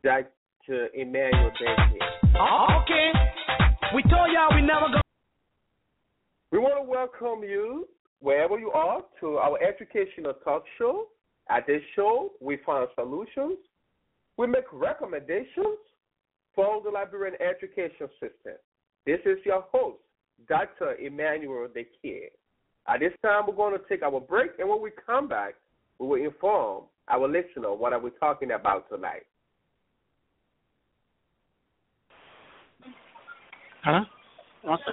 Dr. Emmanuel Benkey. Okay. We told y'all we never go. We want to welcome you, wherever you are, to our educational talk show. At this show, we find solutions. We make recommendations for the Liberian education system. This is your host, Dr. Emmanuel Benkey. At this time, we're going to take our break, and when we come back, we will inform our listener what are we talking about tonight. Huh? Okay.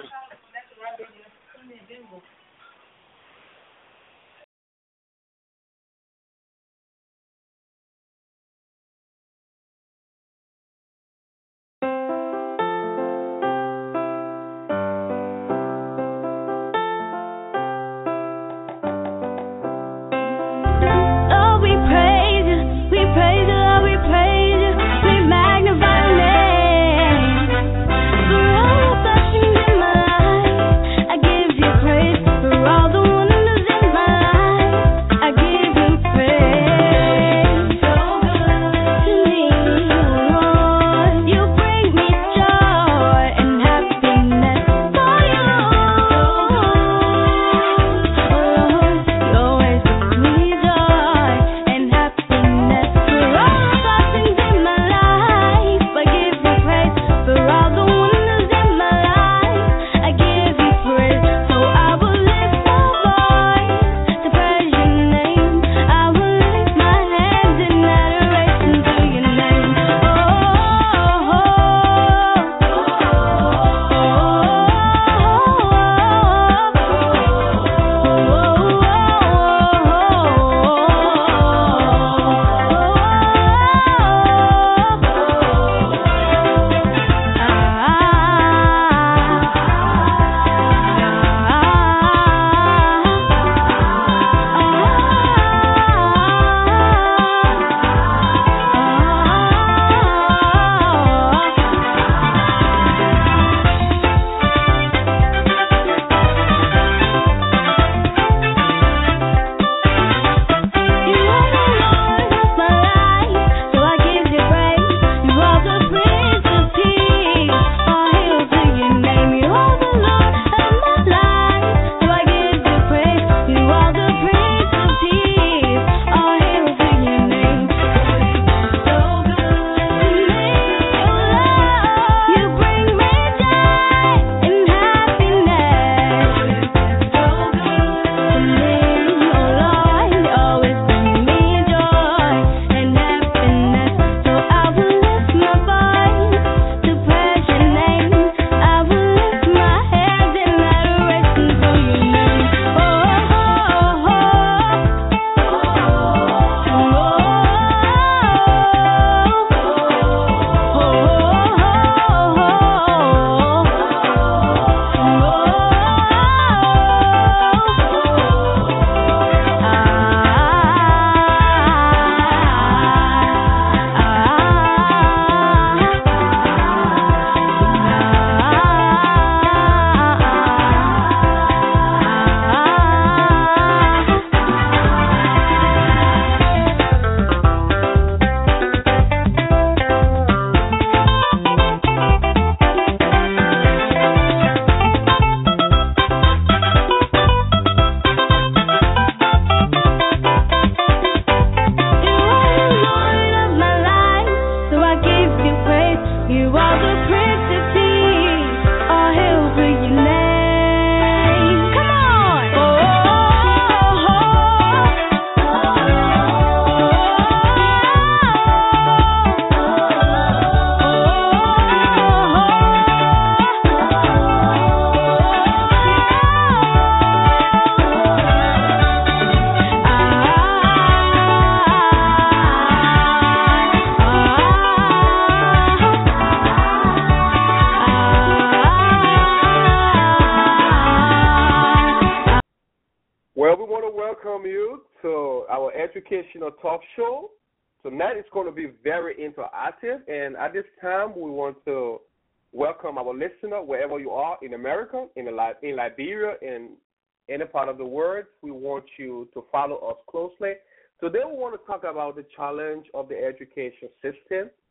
welcome you to our educational talk show. Tonight it's going to be very interactive, and at this time we want to welcome our listener wherever you are in America, in Liberia, in any part of the world. We want you to follow us closely. Today we want to talk about the challenge of the education system.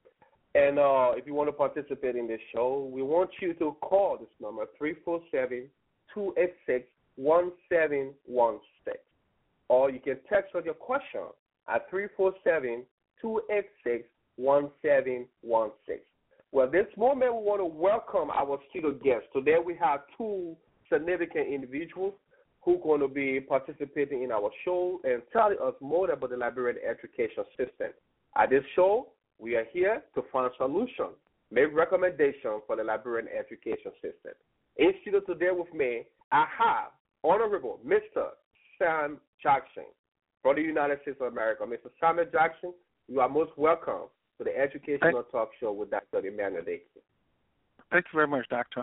And if you want to participate in this show, we want you to call this number, 347-286-1716. Or you can text us your question at 347-286-1716. Well, this moment we want to welcome our studio guests. Today we have two significant individuals who are going to be participating in our show and telling us more about the Liberian education system. At this show, we are here to find solutions, make recommendations for the Liberian education system. In studio today with me, I have Honorable Mr. Sam Jackson from the United States of America. Mr. Samuel Jackson, you are most welcome to the Educational Talk Show with Dr. Emmanuel Dixon. Thank you very much, Doctor.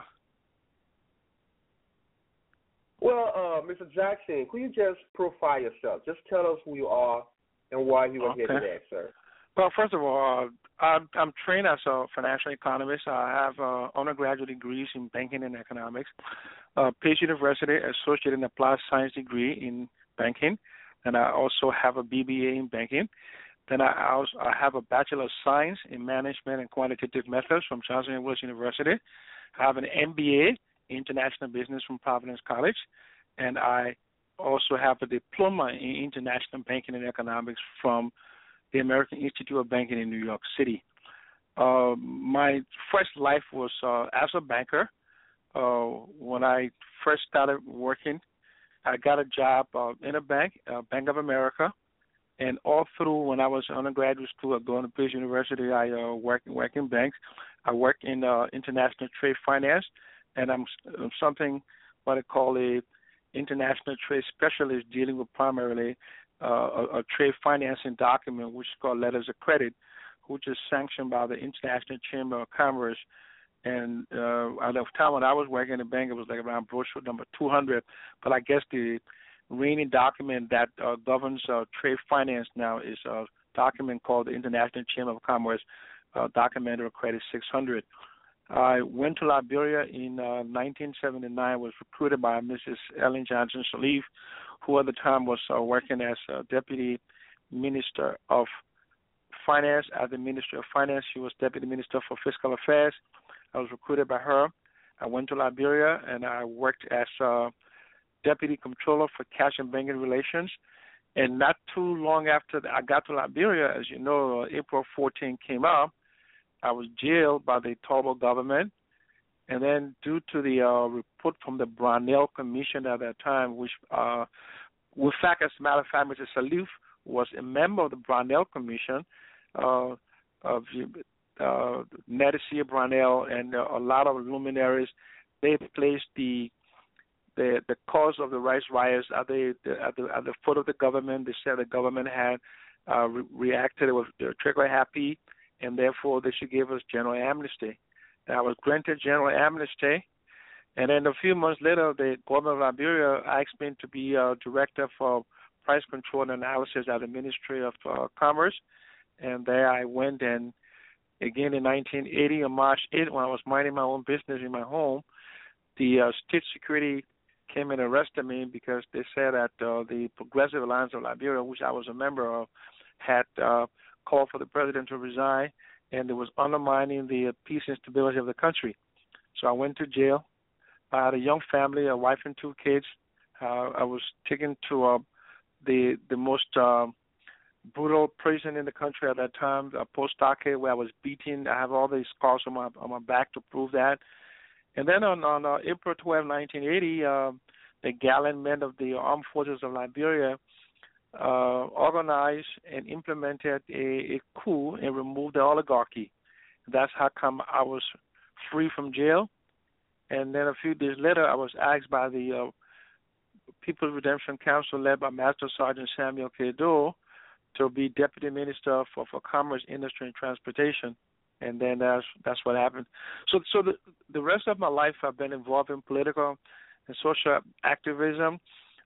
Well, Mr. Jackson, could you just profile yourself? Just tell us who you are and why you are here today, sir. Well, first of all, I'm trained as a financial economist. I have undergraduate degrees in banking and economics, Pace University associate in applied science degree in banking, and I also have a BBA in banking. Then I have a Bachelor of Science in Management and Quantitative Methods from Johnson & Wales University. I have an MBA in International Business from Providence College, and I also have a diploma in International Banking and Economics from the American Institute of Banking in New York City. My first life was as a banker. When I first started working, I got a job in a bank, Bank of America, and all through when I was in undergraduate school at going to Pace University, I worked in banks. I worked in international trade finance, and I'm something what I call a international trade specialist dealing with primarily a trade financing document, which is called letters of credit, which is sanctioned by the International Chamber of Commerce. And at the time when I was working in the bank, it was like around brochure number 200. But I guess the reigning document that governs trade finance now is a document called the International Chamber of Commerce Document of Credit 600. I went to Liberia in 1979, was recruited by Mrs. Ellen Johnson Sirleaf, who at the time was working as Deputy Minister of Finance at the Ministry of Finance. She was Deputy Minister for Fiscal Affairs. I was recruited by her. I went to Liberia, and I worked as Deputy Comptroller for Cash and Banking Relations. And not too long after I got to Liberia, as you know, April 14 came up. I was jailed by the Togo government, and then due to the report from the Brownell Commission at that time, which, in fact, as a matter of fact, Mr. Sirleaf was a member of the Brownell Commission, of Nadesia Brownell and a lot of luminaries. They placed the cause of the rights riots at the foot of the government. They said the government had reacted with trigger happy, and therefore they should give us general amnesty. And I was granted general amnesty, and then a few months later, the government of Liberia asked me to be director for price control and analysis at the Ministry of Commerce, and there I went. And again in 1980, on March 8th, when I was minding my own business in my home, the state security came and arrested me because they said that the Progressive Alliance of Liberia, which I was a member of, had called for the president to resign, and it was undermining the peace and stability of the country. So I went to jail. I had a young family, a wife and two kids. I was taken to the most brutal prison in the country at that time, Post Stockade, where I was beaten. I have all these scars on my back to prove that. And then on April 12, 1980, the gallant men of the Armed Forces of Liberia organized and implemented a coup and removed the oligarchy. That's how come I was free from jail. And then a few days later, I was asked by the People's Redemption Council, led by Master Sergeant Samuel K. Doe, to be Deputy Minister for Commerce, Industry, and Transportation. And then that's what happened. So the rest of my life, I've been involved in political and social activism,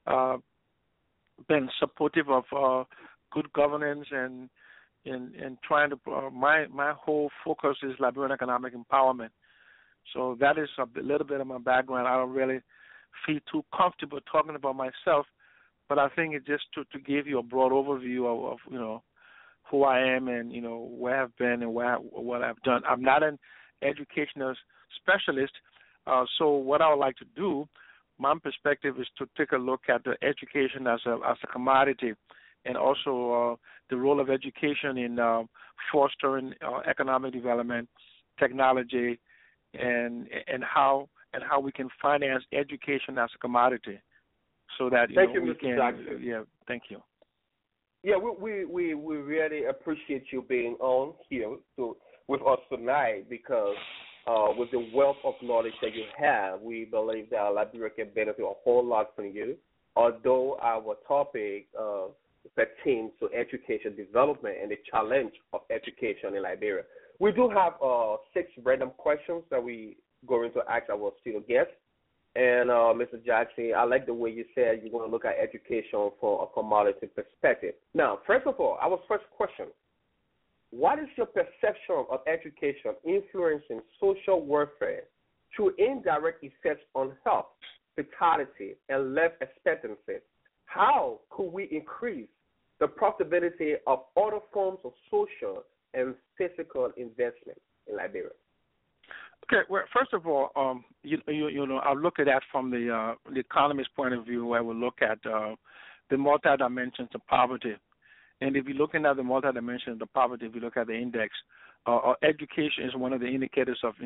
been supportive of good governance, and trying to. My whole focus is Liberian economic empowerment. So that is a little bit of my background. I don't really feel too comfortable talking about myself, but I think it's just to give you a broad overview of who I am and where I've been and what I've done. I'm not an educational specialist, so what I would like to do, my perspective is to take a look at the education as a commodity, and also the role of education in fostering economic development, technology, and how we can finance education as a commodity, so that thank you, we Mr. can. Jackson. Yeah, thank you. Yeah, we really appreciate you being on here with us tonight, because with the wealth of knowledge that you have, we believe that Liberia can benefit a whole lot from you. Although our topic pertains to education development and the challenge of education in Liberia, we do have 6 random questions that we going to ask our studio guests. And Mr. Jackson, I like the way you said you're going to look at education from a commodity perspective. Now, first of all, our first question: what is your perception of education influencing social welfare through indirect effects on health, fertility, and life expectancy? How could we increase the profitability of other forms of social and physical investment in Liberia? Okay. Well, first of all, I'll look at that from the economist point of view, where we look at the multi-dimensions of poverty. And if you're looking at the multi-dimensions of poverty, if you look at the index, education is one of the indicators of,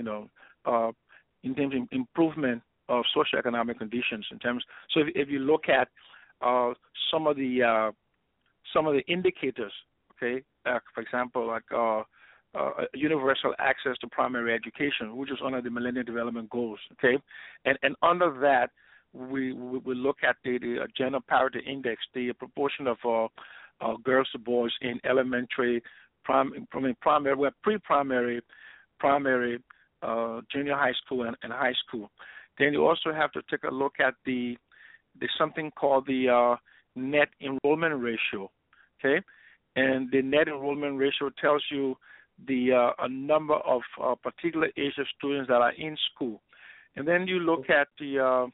in terms of improvement of socioeconomic conditions. So if you look at some of the indicators, okay, for example, like universal access to primary education, which is one of the Millennium Development Goals, okay, and under that we look at the gender parity index, the proportion of girls to boys in elementary, primary, pre-primary, primary, junior high school, and high school. Then you also have to take a look at the something called the net enrollment ratio, okay, and the net enrollment ratio tells you the a number of particular age of students that are in school. And then you look at the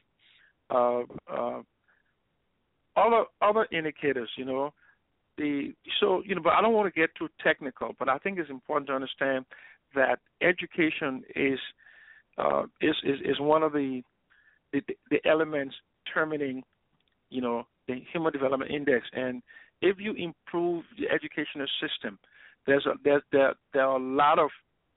other indicators, but I don't want to get too technical, but I think it's important to understand that education is one of the elements determining, the Human Development Index. And if you improve the educational system, there are a lot of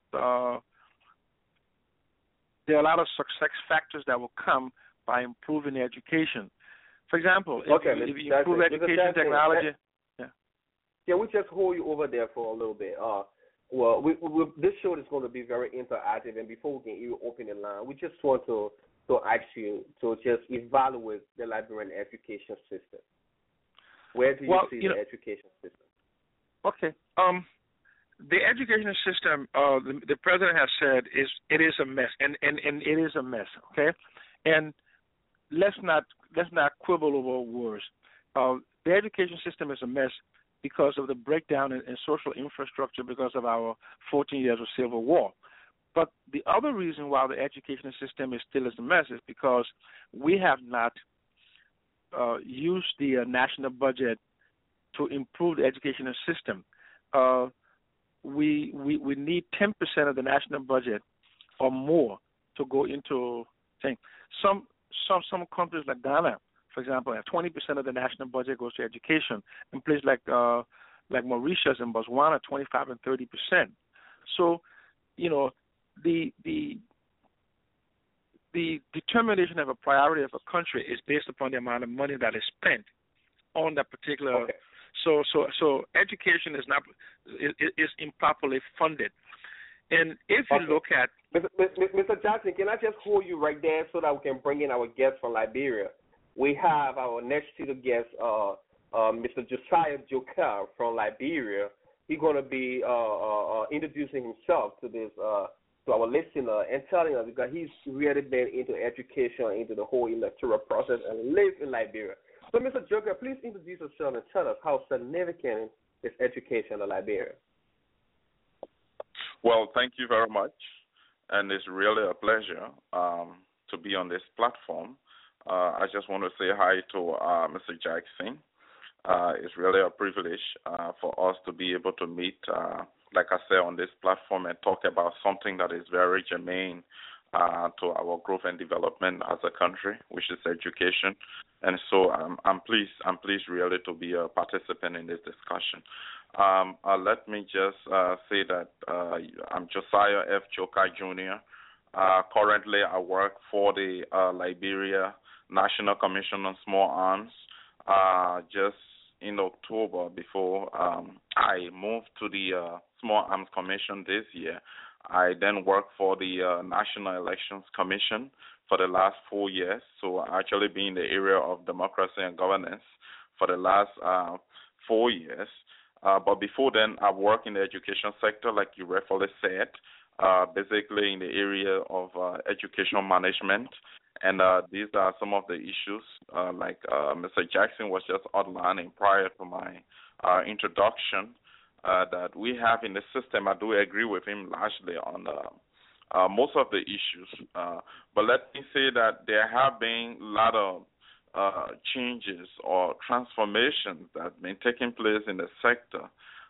success factors that will come by improving the education. For example, if you improve education technology. Can we just hold you over there for a little bit? This show is going to be very interactive, and before we can even open the line, we just want to ask you to just evaluate the Liberian education system. Where do you see the education system? Okay. The education system, the president has said, it is a mess, and it is a mess. Okay, and let's not quibble over words. The education system is a mess because of the breakdown in social infrastructure, because of our 14 years of civil war. But the other reason why the education system is still a mess is because we have not used the national budget to improve the educational system. We need 10% of the national budget or more to go into things. Some countries like Ghana, for example, have 20% of the national budget goes to education. In places like Mauritius and Botswana, 25 and 30%. So, the determination of a priority of a country is based upon the amount of money that is spent on that particular. Okay. So education is improperly funded. And if you look at Mr. Johnson, can I just hold you right there so that we can bring in our guests from Liberia? We have our next studio guest, Mr. Josiah Joker from Liberia. He's going to be introducing himself to this to our listener and telling us, because he's really been into education, into the whole electoral process, and lives in Liberia. So, Mr. Joker, please introduce yourself and tell us how significant is education in Liberia. Well, thank you very much, and it's really a pleasure to be on this platform. I just want to say hi to Mr. Jackson, It's really a privilege for us to be able to meet, like I said, on this platform and talk about something that is very germane to our growth and development as a country, which is education. And so I'm pleased really to be a participant in this discussion. Let me just say that I'm Josiah F. Joka Jr. Currently, I work for the Liberia National Commission on Small Arms. Just in October, before I moved to the Small Arms Commission this year, I then worked for the National Elections Commission for the last 4 years. So I actually been in the area of democracy and governance for the last 4 years. But before then, I worked in the education sector, like you rightfully said, basically in the area of educational management. And these are some of the issues, like Mr. Jackson was just outlining prior to my introduction, that we have in the system. I do agree with him largely on most of the issues. But let me say that there have been a lot of changes or transformations that have been taking place in the sector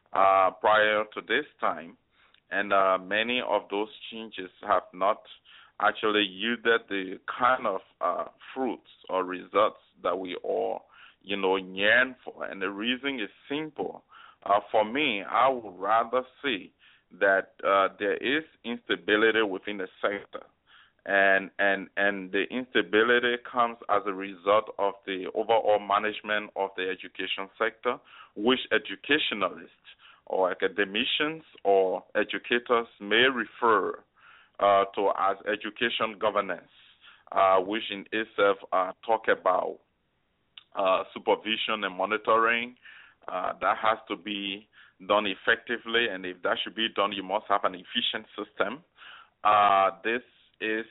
prior to this time. And many of those changes have not actually yielded the kind of fruits or results that we all, yearn for. And the reason is simple. For me, I would rather say that there is instability within the sector. And the instability comes as a result of the overall management of the education sector, which educationalists or academicians or educators may refer to as education governance, which in itself talk about supervision and monitoring. That has to be done effectively, and if that should be done, you must have an efficient system. This is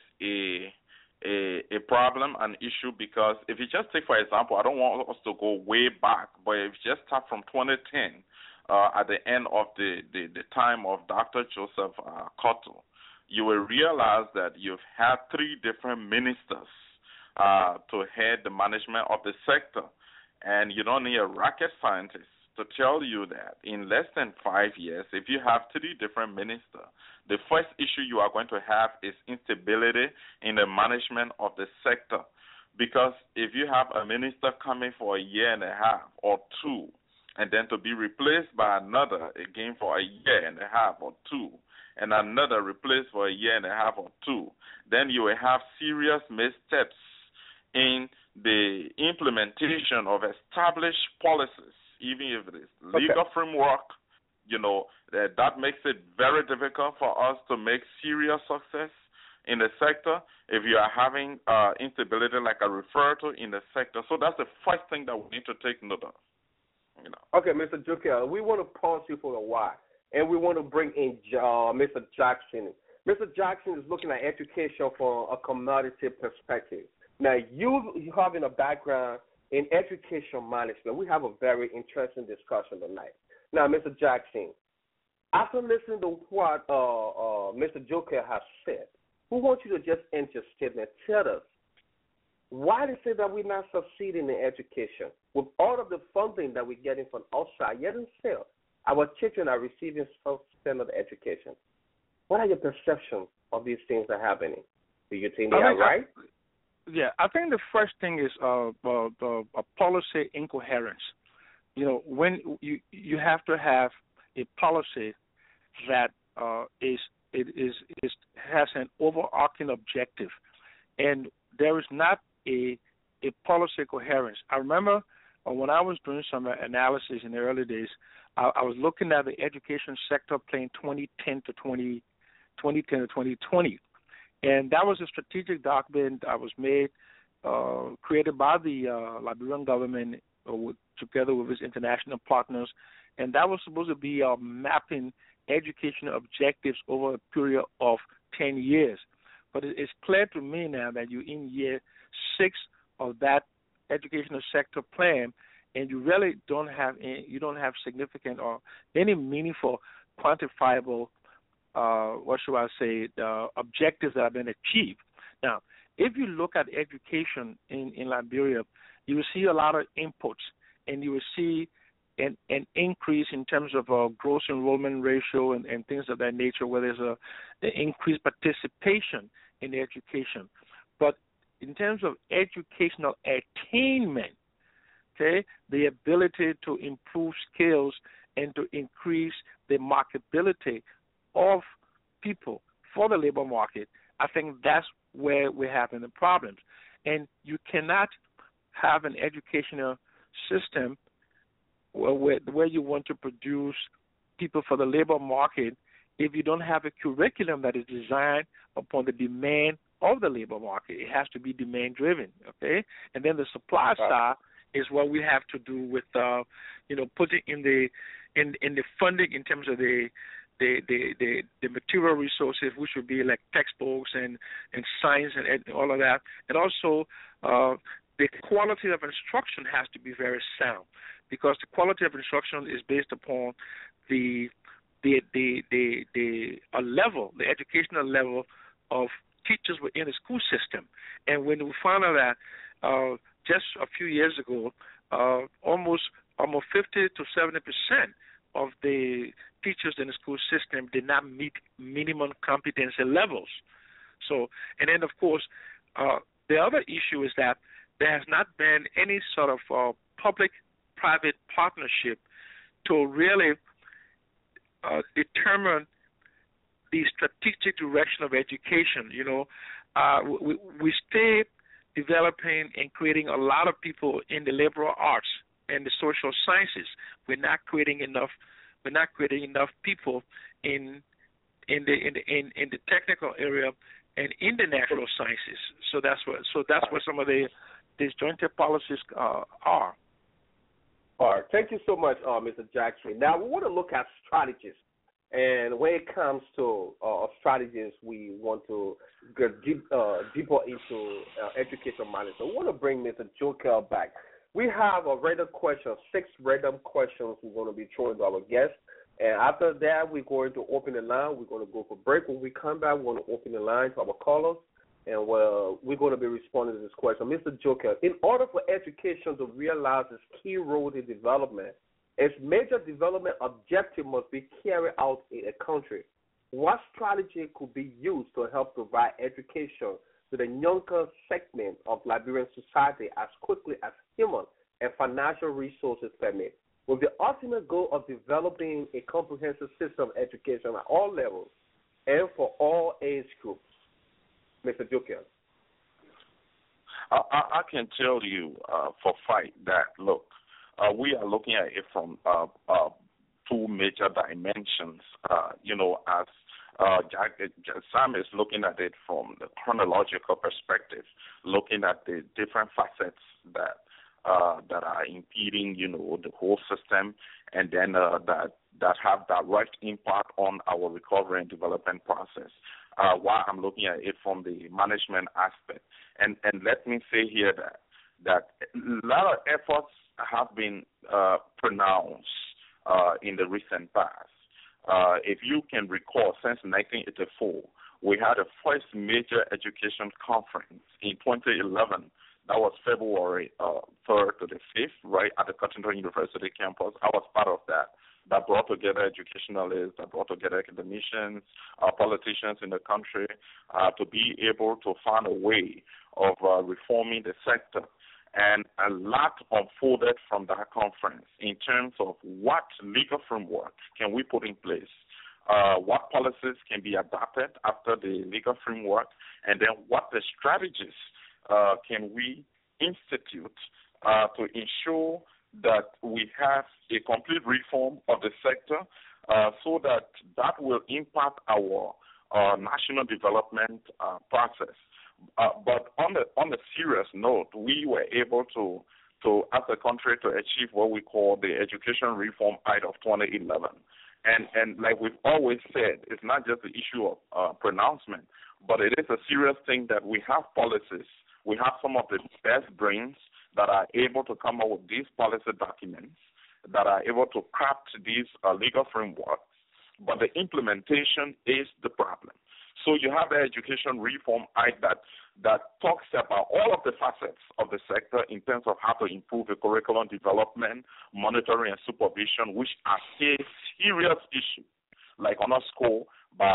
a problem, an issue, because if you just take, for example, I don't want us to go way back, but if you just start from 2010, at the end of the time of Dr. Joseph Cotto, you will realize that you've had 3 different ministers to head the management of the sector. And you don't need a rocket scientist to tell you that in less than 5 years, if you have 3 different ministers, the first issue you are going to have is instability in the management of the sector. Because if you have a minister coming for a year and a half or 2, and then to be replaced by another again for a year and a half or 2, and another replaced for a year and a half or 2, then you will have serious missteps in the implementation of established policies, even if it is legal framework. That makes it very difficult for us to make serious success in the sector if you are having instability like I referred to in the sector. So that's the first thing that we need to take note of. Okay, Mr. Joka, we want to pause you for a while, and we want to bring in Mr. Jackson. Mr. Jackson is looking at education from a commodity perspective. Now, you having a background in education management, we have a very interesting discussion tonight. Now, Mr. Jackson, after listening to what Mr. Joka has said, we want you to just end your statement. Tell us why they say that we're not succeeding in education with all of the funding that we're getting from outside, yet and still our children are receiving substandard education. What are your perceptions of these things that are happening? Do you think they are right? I think the first thing is a policy incoherence. When you have to have a policy that has an overarching objective, and there is not a policy coherence. I remember when I was doing some analysis in the early days, I was looking at the education sector playing 2010 to 2020. And that was a strategic document that was made, created by the Liberian government together with its international partners. And that was supposed to be mapping educational objectives over a period of 10 years. But it's clear to me now that you're in year 6 of that educational sector plan, and you really don't have significant or any meaningful, quantifiable objectives that have been achieved. Now, if you look at education in Liberia, you will see a lot of inputs. and you will see an increase in terms of gross enrollment ratio and things of that nature, where there's an increased participation in education. But in terms of educational attainment, okay, the ability to improve skills and to increase the marketability of people for the labor market, I think that's where we're having the problems. And you cannot have an educational system where you want to produce people for the labor market if you don't have a curriculum that is designed upon the demand of the labor market. It has to be demand-driven, okay? And then the supply side is what we have to do with, putting in the funding in terms of the material resources, which would be like textbooks and science and all of that. And also the quality of instruction has to be very sound, because the quality of instruction is based upon the level, the educational level of teachers within the school system. And when we found out that just a few years ago, almost 50 to 70% of the teachers in the school system did not meet minimum competency levels. So, and then of course, the other issue is that there has not been any sort of public-private partnership to really determine the strategic direction of education. We stay developing and creating a lot of people in the liberal arts and the social sciences. We're not creating enough people in the technical area and in the natural sciences. So that's where some of the disjointed policies are. All right. Thank you so much, Mr. Jackson. Now we want to look at strategies. And when it comes to strategies, we want to get deeper into education matters. So we want to bring Mr. Joker back. We have a random question, 6 random questions we're going to be throwing to our guests. And after that, we're going to open the line. We're going to go for break. When we come back, we're going to open the line to our callers. And we're going to be responding to this question. Mr. Joker, in order for education to realize its key role in development, its major development objective must be carried out in a country. What strategy could be used to help provide education to the younger segment of Liberian society as quickly as human and financial resources permit, with the ultimate goal of developing a comprehensive system of education at all levels and for all age groups? Mr. Joker. I can tell you for fight that, look, we are looking at it from 2 major dimensions, as Sam is looking at it from the chronological perspective, looking at the different facets that are impeding, the whole system, and then that have direct impact on our recovery and development process. While I'm looking at it from the management aspect, and let me say here that a lot of efforts have been pronounced in the recent past. If you can recall, since 1984, we had a first major education conference in 2011. That was February 3rd to the 5th, right at the Cottington University campus. I was part of that. That brought together educationalists, that brought together academicians, politicians in the country to be able to find a way of reforming the sector. And a lot unfolded from that conference in terms of what legal framework can we put in place, what policies can be adopted after the legal framework, and then what the strategies can we institute to ensure that we have a complete reform of the sector so that will impact our national development process. But on the serious note, we were able to as a country to achieve what we call the Education Reform Act of 2011. And like we've always said, it's not just the issue of pronouncement, but it is a serious thing that we have policies. We have some of the best brains that are able to come up with these policy documents, that are able to craft these legal frameworks, but the implementation is the problem. So you have the Education Reform Act that talks about all of the facets of the sector in terms of how to improve the curriculum development, monitoring, and supervision, which are a serious issue, like honor school by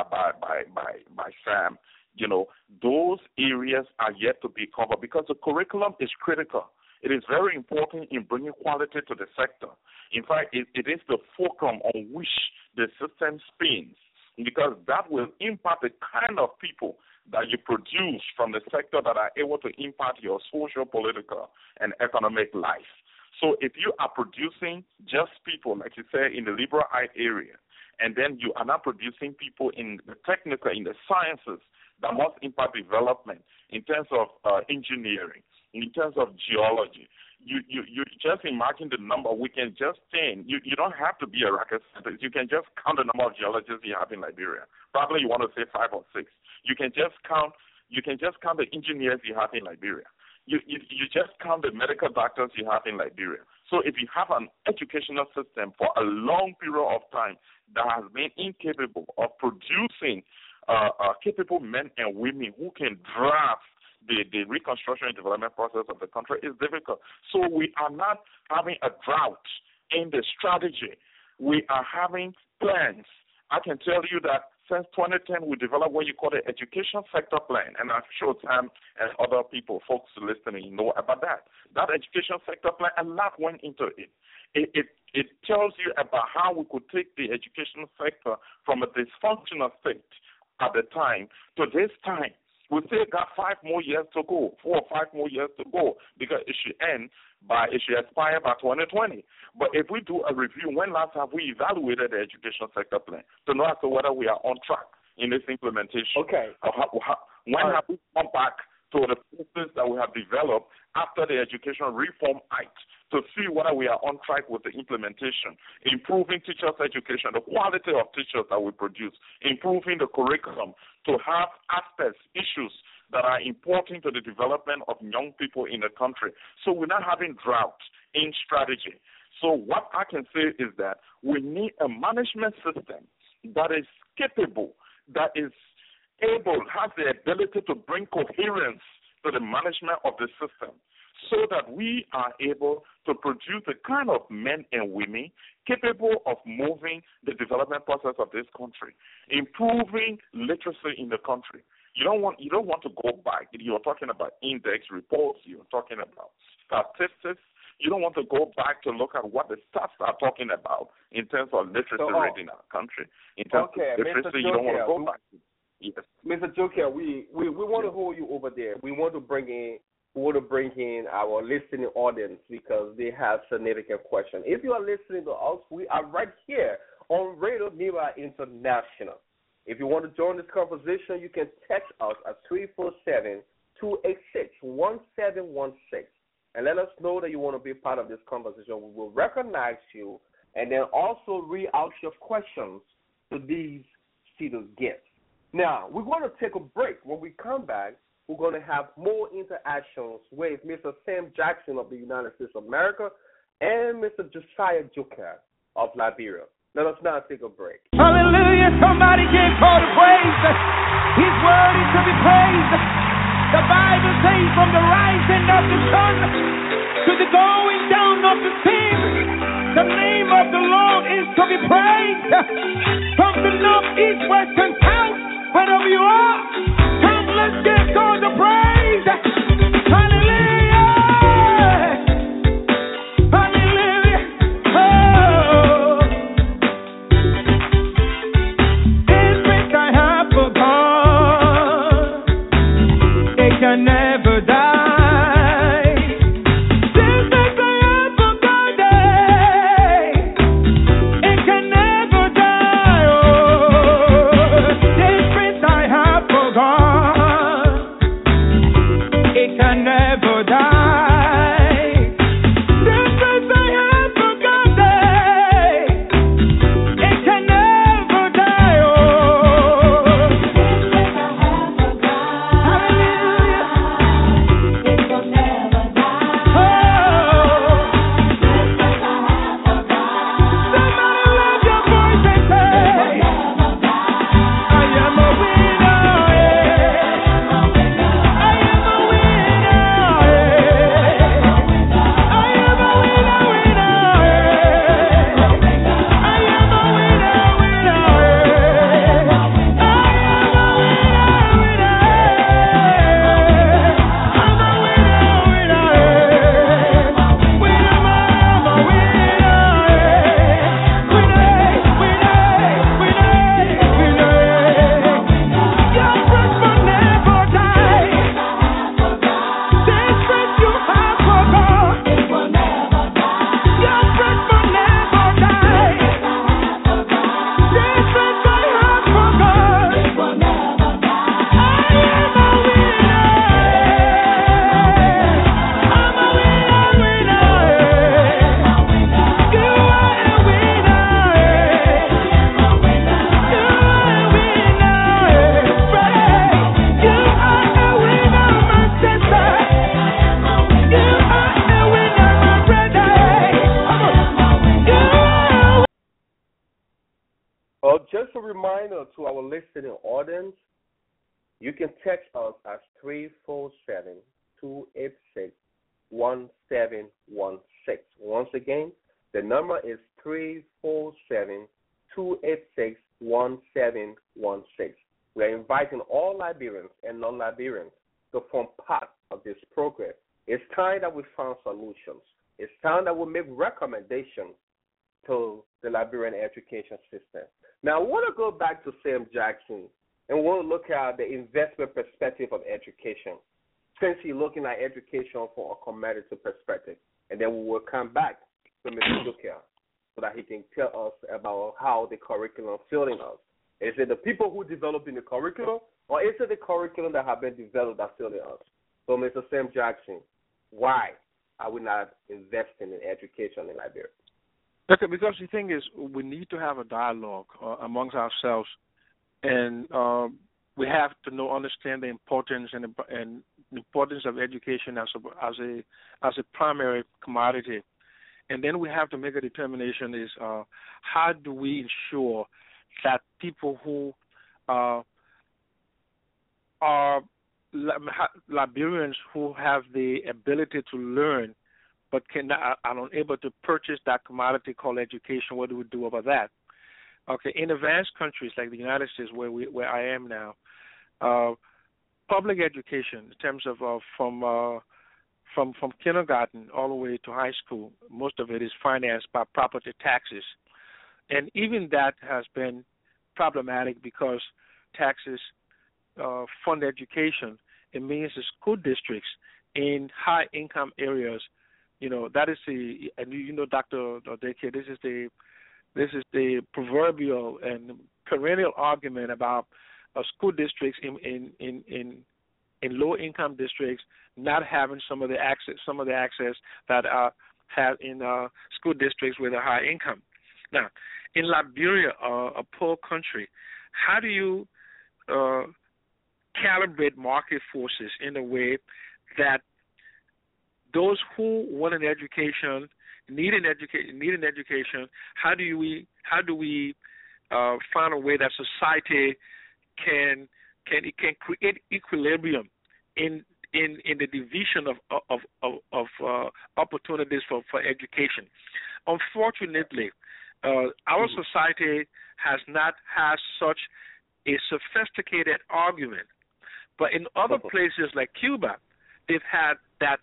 Sam. You know, those areas are yet to be covered because the curriculum is critical. It is very important in bringing quality to the sector. In fact, it is the fulcrum on which the system spins, because that will impact the kind of people that you produce from the sector that are able to impact your social, political, and economic life. So if you are producing just people, like you say, in the liberal arts area, and then you are not producing people in the technical, in the sciences that must impact development in terms of engineering, in terms of geology, you just imagine the number. We can just think, you don't have to be a rocket scientist. You can just count the number of geologists you have in Liberia. Probably you want to say 5 or 6. You can just count the engineers you have in Liberia. You just count the medical doctors you have in Liberia. So if you have an educational system for a long period of time that has been incapable of producing capable men and women who can draft the reconstruction and development process of the country, is difficult. So we are not having a drought in the strategy. We are having plans. I can tell you that since 2010, we developed what you call the education sector plan, and I'm sure Sam and other people, folks listening, know about that. That education sector plan, a lot went into it. It tells you about how we could take the education sector from a dysfunctional state at the time to this time. We still got 5 more years to go, 4 or 5 more years to go, because it should expire by 2020. But if we do a review, when last have we evaluated the education sector plan to know as to whether we are on track in this implementation? Okay. When have we come back to the process that we have developed after the Education Reform Act to see whether we are on track with the implementation, improving teachers' education, the quality of teachers that we produce, improving the curriculum to have aspects, issues that are important to the development of young people in the country. So we're not having drought in strategy. So what I can say is that we need a management system that is capable, that is able, has the ability to bring coherence to the management of the system, so that we are able to produce the kind of men and women capable of moving the development process of this country, improving literacy in the country. You don't want to go back. You're talking about index reports. You're talking about statistics. You don't want to go back to look at what the stats are talking about in terms of literacy rate in our country. In terms of literacy, you don't want to go back. Yes. Mr. Joker, we want to hold you over there. We want to bring in our listening audience because they have significant questions. If you are listening to us, we are right here on Radio NIWA International. If you want to join this conversation, you can text us at 347-286-1716 and let us know that you want to be part of this conversation. We will recognize you and then also read out your questions to these student guests. Now, we're going to take a break. When we come back, we're going to have more interactions with Mr. Sam Jackson of the United States of America and Mr. Josiah Joker of Liberia. Let us now take a break. Hallelujah. Somebody give God praise. His word is to be praised. The Bible says from the rising of the sun to the going down of the same, the name of the Lord is to be praised. From the north, east, west, and south, wherever you are, come, let's give God the praise. Hallelujah. Hallelujah. Oh. This which I have forgone, it can never die. to our listening audience, you can text us at 347-286-1716. Once again, the number is 347-286-1716. We are inviting all Liberians and non-Liberians to form part of this program. It's time that we found solutions. It's time that we make recommendations to the Liberian education system. Now, I want to go back to Sam Jackson and we want to look at the investment perspective of education, since he's looking at education from a competitive perspective. And then we will come back to Mr. Joker so that he can tell us about how the curriculum failing us. Is it the people who developed in the curriculum, or is it the curriculum that have been developed that failing us? So, Mr. Sam Jackson, why are we not investing in education in Liberia? Okay, because the thing is, we need to have a dialogue amongst ourselves, and we have to understand the importance and the importance of education as a primary commodity, and then we have to make a determination: is how do we ensure that people who are Liberians who have the ability to learn but are unable to purchase that commodity called education, what do we do about that? Okay, in advanced countries like the United States, where I am now, public education in terms of from kindergarten all the way to high school, most of it is financed by property taxes, and even that has been problematic because taxes fund education. It means the school districts in high income areas. That is Dr. Deke, this is the proverbial and perennial argument about school districts in low income districts not having some of the access that have in school districts with a high income. Now, in Liberia, a poor country, how do you calibrate market forces in a way that those who want an education, need an education, how do we find a way that society can create equilibrium in the division of opportunities for education? Unfortunately, our society has not had such a sophisticated argument, but in other places like Cuba, they've had that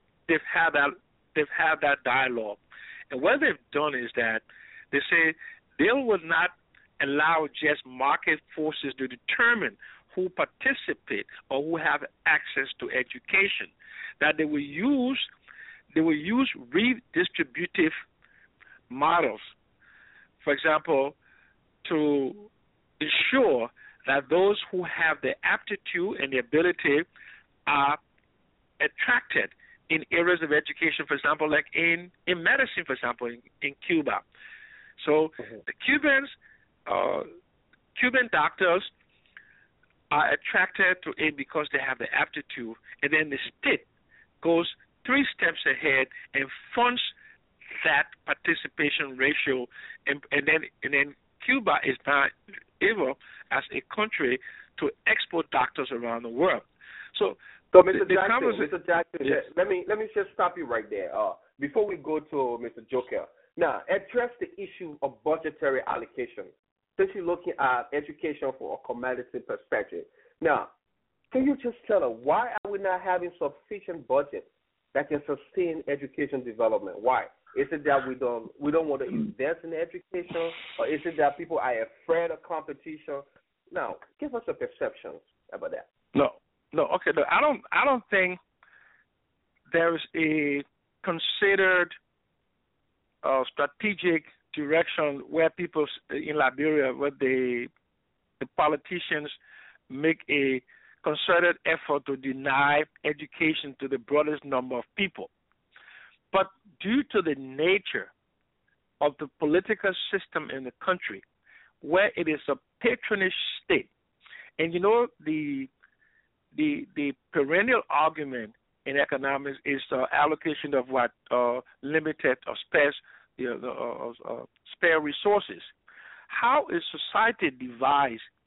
dialogue, and what they've done is that they say they will not allow just market forces to determine who participate or who have access to education. That they will use redistributive models, for example, to ensure that those who have the aptitude and the ability are attracted in areas of education, for example, like in medicine, for example, in Cuba. So the Cuban doctors are attracted to it because they have the aptitude, and then the state goes 3 steps ahead and funds that participation ratio, and then Cuba is not able as a country to export doctors around the world. So Mr. Jackson, yes. let me just stop you right there. Before we go to Mr. Joker, now address the issue of budgetary allocation. Since you're looking at education from a commodity perspective, now can you just tell us why are we not having sufficient budget that can sustain education development? Why? Is it that we don't want to invest in education, or is it that people are afraid of competition? Now, give us a perception about that. No. Okay. No, I don't think there is a considered strategic direction where people in Liberia, where the politicians make a concerted effort to deny education to the broadest number of people. But due to the nature of the political system in the country, where it is a patronage state, and the perennial argument in economics is the allocation of what limited or spare resources. How is society devised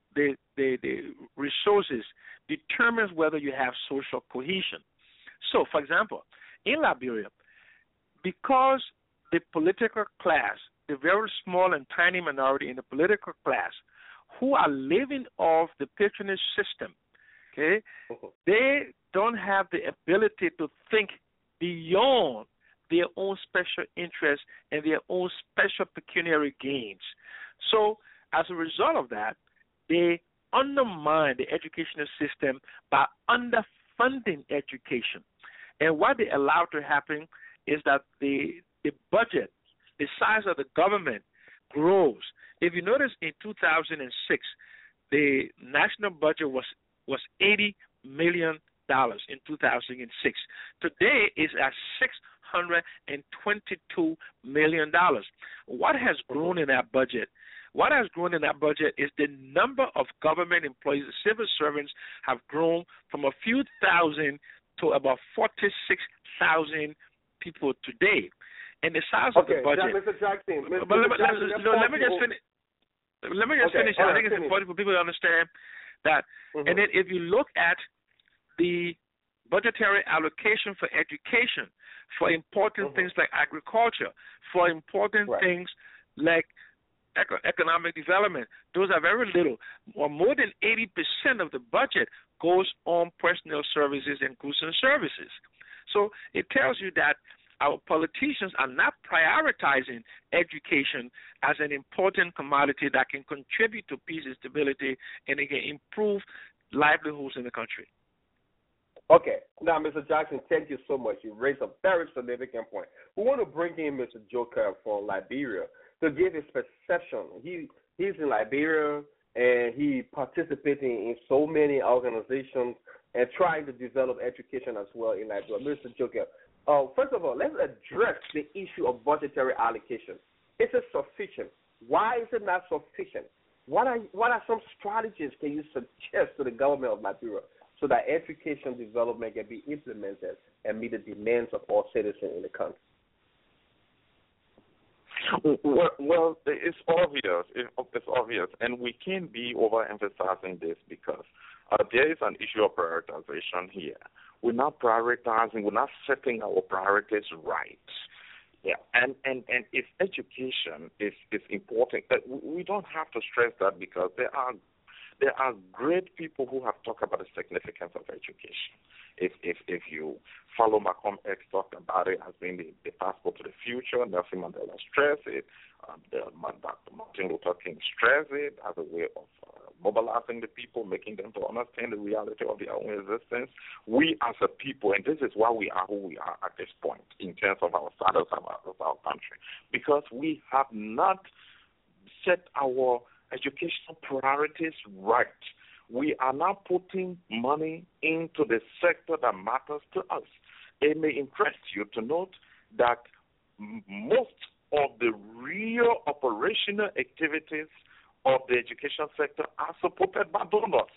the resources determines whether you have social cohesion. So, for example, in Liberia, because the political class, the very small and tiny minority in the political class who are living off the patronage system, okay, they don't have the ability to think beyond their own special interests and their own special pecuniary gains. So as a result of that, they undermine the educational system by underfunding education. And what they allow to happen is that the budget, the size of the government grows. If you notice, in 2006, the national budget was $80 million in 2006. Today is at $622 million. What has grown in that budget? What has grown in that budget is the number of government employees, the civil servants have grown from a few thousand to about 46,000 people today. And the size of the budget. Mr. Jackson. Let me just finish. I think it's important for people to understand that. And then if you look at the budgetary allocation for education, for important things like agriculture, for important things like economic development, those are very little. Or more than 80% of the budget goes on personnel services and goods and services. So it tells you that our politicians are not prioritizing education as an important commodity that can contribute to peace and stability, and it can improve livelihoods in the country. Okay. Now, Mr. Jackson, thank you so much. You raised a very significant point. We want to bring in Mr. Joker from Liberia to give his perception. He's in Liberia, and he participating in so many organizations and trying to develop education as well in Liberia. Mr. Joker, first of all, let's address the issue of budgetary allocation. Is it sufficient? Why is it not sufficient? What are some strategies can you suggest to the government of Liberia so that education development can be implemented and meet the demands of all citizens in the country? Well, it's obvious. It's obvious, and we can't be overemphasizing this because there is an issue of prioritization here. We're not prioritizing. We're not setting our priorities right. Yeah, and if education is important, we don't have to stress that because there are great people who have talked about the significance of education. If you follow Malcolm X talked about it as being the passport to the future, Nelson Mandela stressed it, Dr. Martin Luther King stressed it as a way of mobilizing the people, making them to understand the reality of their own existence. We as a people, and this is why we are who we are at this point in terms of our status of our country, because we have not set our educational priorities right. We are not putting money into the sector that matters to us. It may interest you to note that most of the real operational activities of the education sector are supported by donors.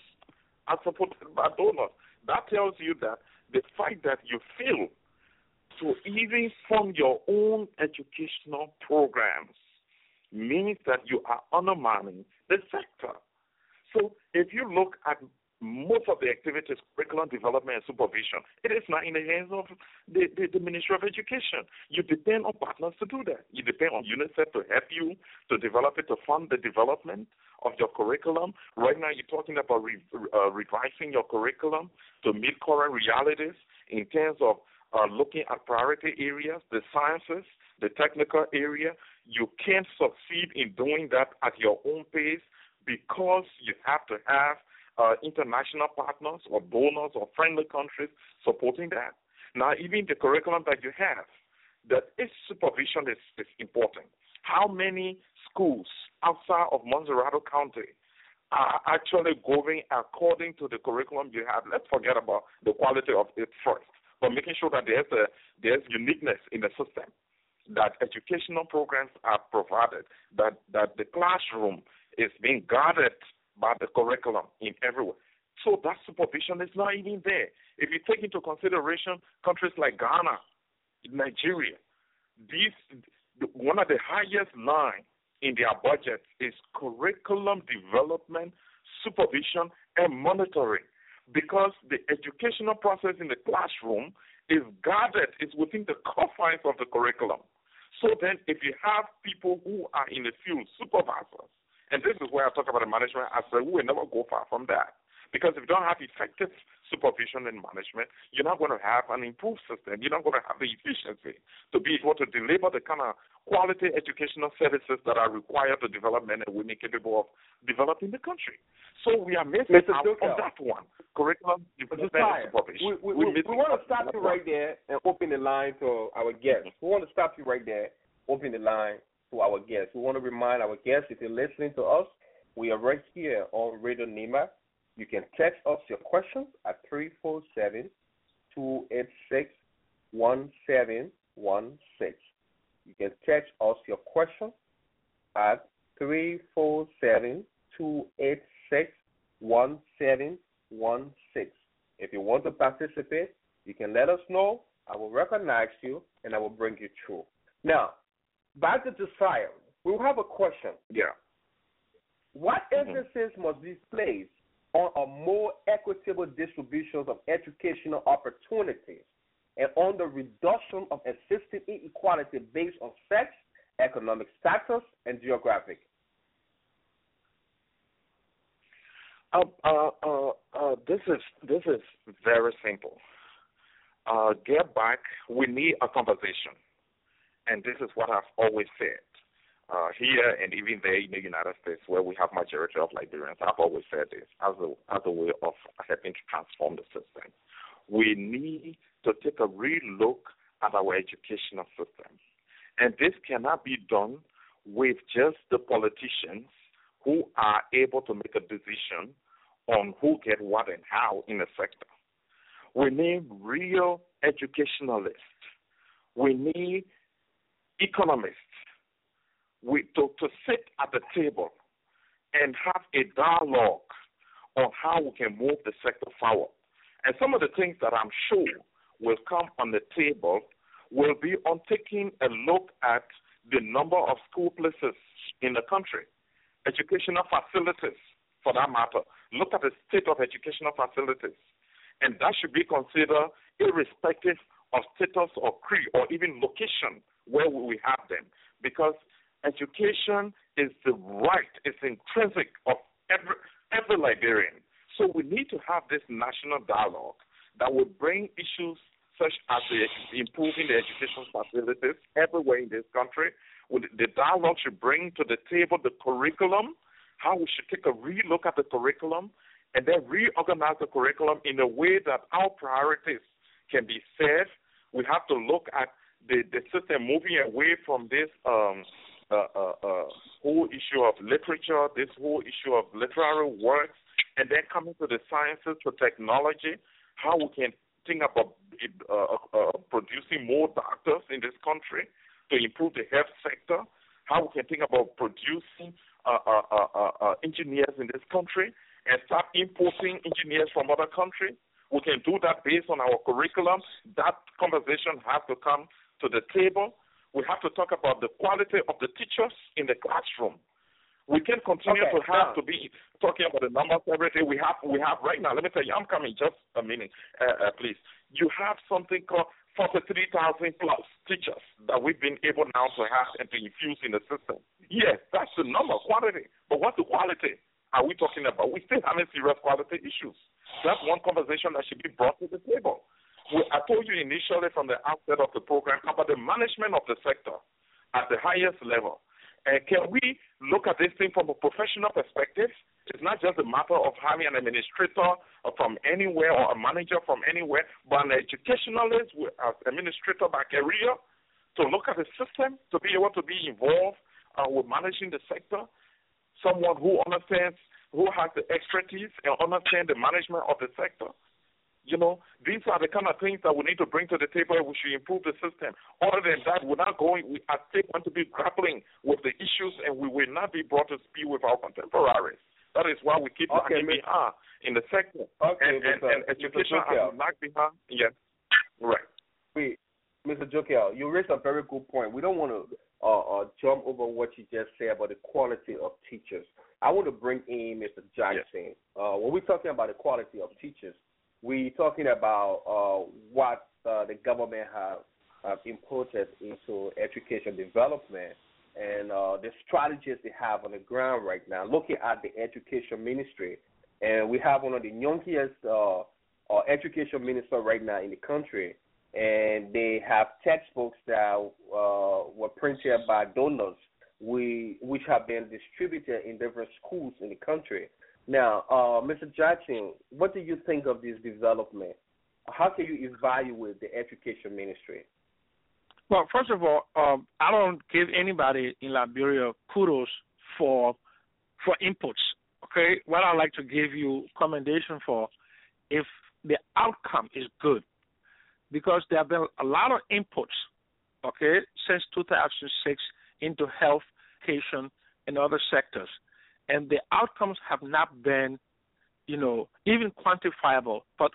That tells you that the fact that you fail to even fund your own educational programs means that you are undermining the sector. So if you look at most of the activities, curriculum development and supervision, it is not in the hands of the Ministry of Education. You depend on partners to do that. You depend on UNICEF to help you to develop it, to fund the development of your curriculum. Right now you're talking about revising your curriculum to meet current realities in terms of looking at priority areas, the sciences, the technical area. You can't succeed in doing that at your own pace because you have to have international partners or donors or friendly countries supporting that. Now, even the curriculum that you have, that its supervision is important. How many schools outside of Monserrado County are actually going according to the curriculum you have? Let's forget about the quality of it first, but making sure that there's uniqueness in the system, that educational programs are provided, that the classroom is being guarded by the curriculum in every way. So that supervision is not even there. If you take into consideration countries like Ghana, Nigeria, one of the highest line in their budget is curriculum development supervision, and monitoring, because the educational process in the classroom is guarded, is within the confines of the curriculum. So then if you have people who are in the field, supervisors, and this is where I talk about the management aspect, we will never go far from that. Because if you don't have effective supervision and management, you're not going to have an improved system. You're not going to have the efficiency to be able to deliver the kind of quality educational services that are required to develop men and women capable of developing the country. So we are missing out on that one. Curriculum, development, and supervision. We want to stop you right there and open the line to our guests. We want to stop you right there, open the line to our guests. We want to remind our guests, if you're listening to us, we are right here on Radio Nima. You can text us your questions at 347-286-1716. You can text us your questions at 347-286-1716. If you want to participate, you can let us know. I will recognize you, and I will bring you through. Now, back to Josiah. We will have a question. Yeah. What emphasis must be placed on a more equitable distribution of educational opportunities and on the reduction of existing inequality based on sex, economic status, and geographic? This is very simple. Get back. We need a conversation, and this is what I've always said. Here and even there in the United States, where we have majority of Liberians, I've always said this as a way of helping to transform the system. We need to take a real look at our educational system, and this cannot be done with just the politicians who are able to make a decision on who get what and how in the sector. We need real educationalists. We need economists. To sit at the table and have a dialogue on how we can move the sector forward. And some of the things that I'm sure will come on the table will be on taking a look at the number of school places in the country, educational facilities for that matter. Look at the state of educational facilities. And that should be considered irrespective of status or creed or even location where we have them. Because education is the right, it's intrinsic of every Liberian. So we need to have this national dialogue that will bring issues such as improving the educational facilities everywhere in this country. The dialogue should bring to the table the curriculum, how we should take a real look at the curriculum, and then reorganize the curriculum in a way that our priorities can be served. We have to look at the system moving away from this whole issue of literature, this whole issue of literary works, and then coming to the sciences, to technology, how we can think about producing more doctors in this country to improve the health sector, how we can think about producing engineers in this country and start importing engineers from other countries. We can do that based on our curriculum. That conversation has to come to the table. We have to talk about the quality of the teachers in the classroom. We can continue to be talking about the numbers, everything we have right now. Let me tell you, I'm coming just a minute, please. You have something called 43,000 plus teachers that we've been able now to have and to infuse in the system. Yes, that's the number, quantity. But what's the quality are we talking about? We're still having serious quality issues. That's one conversation that should be brought to the table. I told you initially from the outset of the program about the management of the sector at the highest level. Can we look at this thing from a professional perspective? It's not just a matter of having an administrator from anywhere or a manager from anywhere, but an educationalist, an administrator by career, to look at the system, to be able to be involved with managing the sector, someone who understands, who has the expertise and understands the management of the sector. You know, these are the kind of things that we need to bring to the table if we should improve the system. Other than that, we are still going to be grappling with the issues, and we will not be brought to speed with our contemporaries. That is why we keep lagging behind in the sector. And education has lagged behind. Yes, right. Mr. Jokel, you raised a very good point. We don't want to jump over what you just said about the quality of teachers. I want to bring in Mr. Jackson. Yes. When we're talking about the quality of teachers, we're talking about what the government have imported into education development and the strategies they have on the ground right now. Looking at the education ministry, and we have one of the youngest education minister right now in the country, and they have textbooks that were printed by donors, which have been distributed in different schools in the country. Now, Mr. Jackson, what do you think of this development? How can you evaluate the education ministry? Well, first of all, I don't give anybody in Liberia kudos for inputs. Okay, what I like to give you commendation for if the outcome is good, because there have been a lot of inputs, okay, since 2006 into health, education, and other sectors, and the outcomes have not been, even quantifiable, but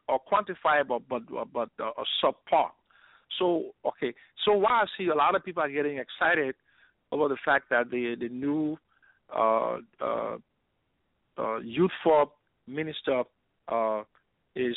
subpar. So why I see a lot of people are getting excited about the fact that the new youth for minister is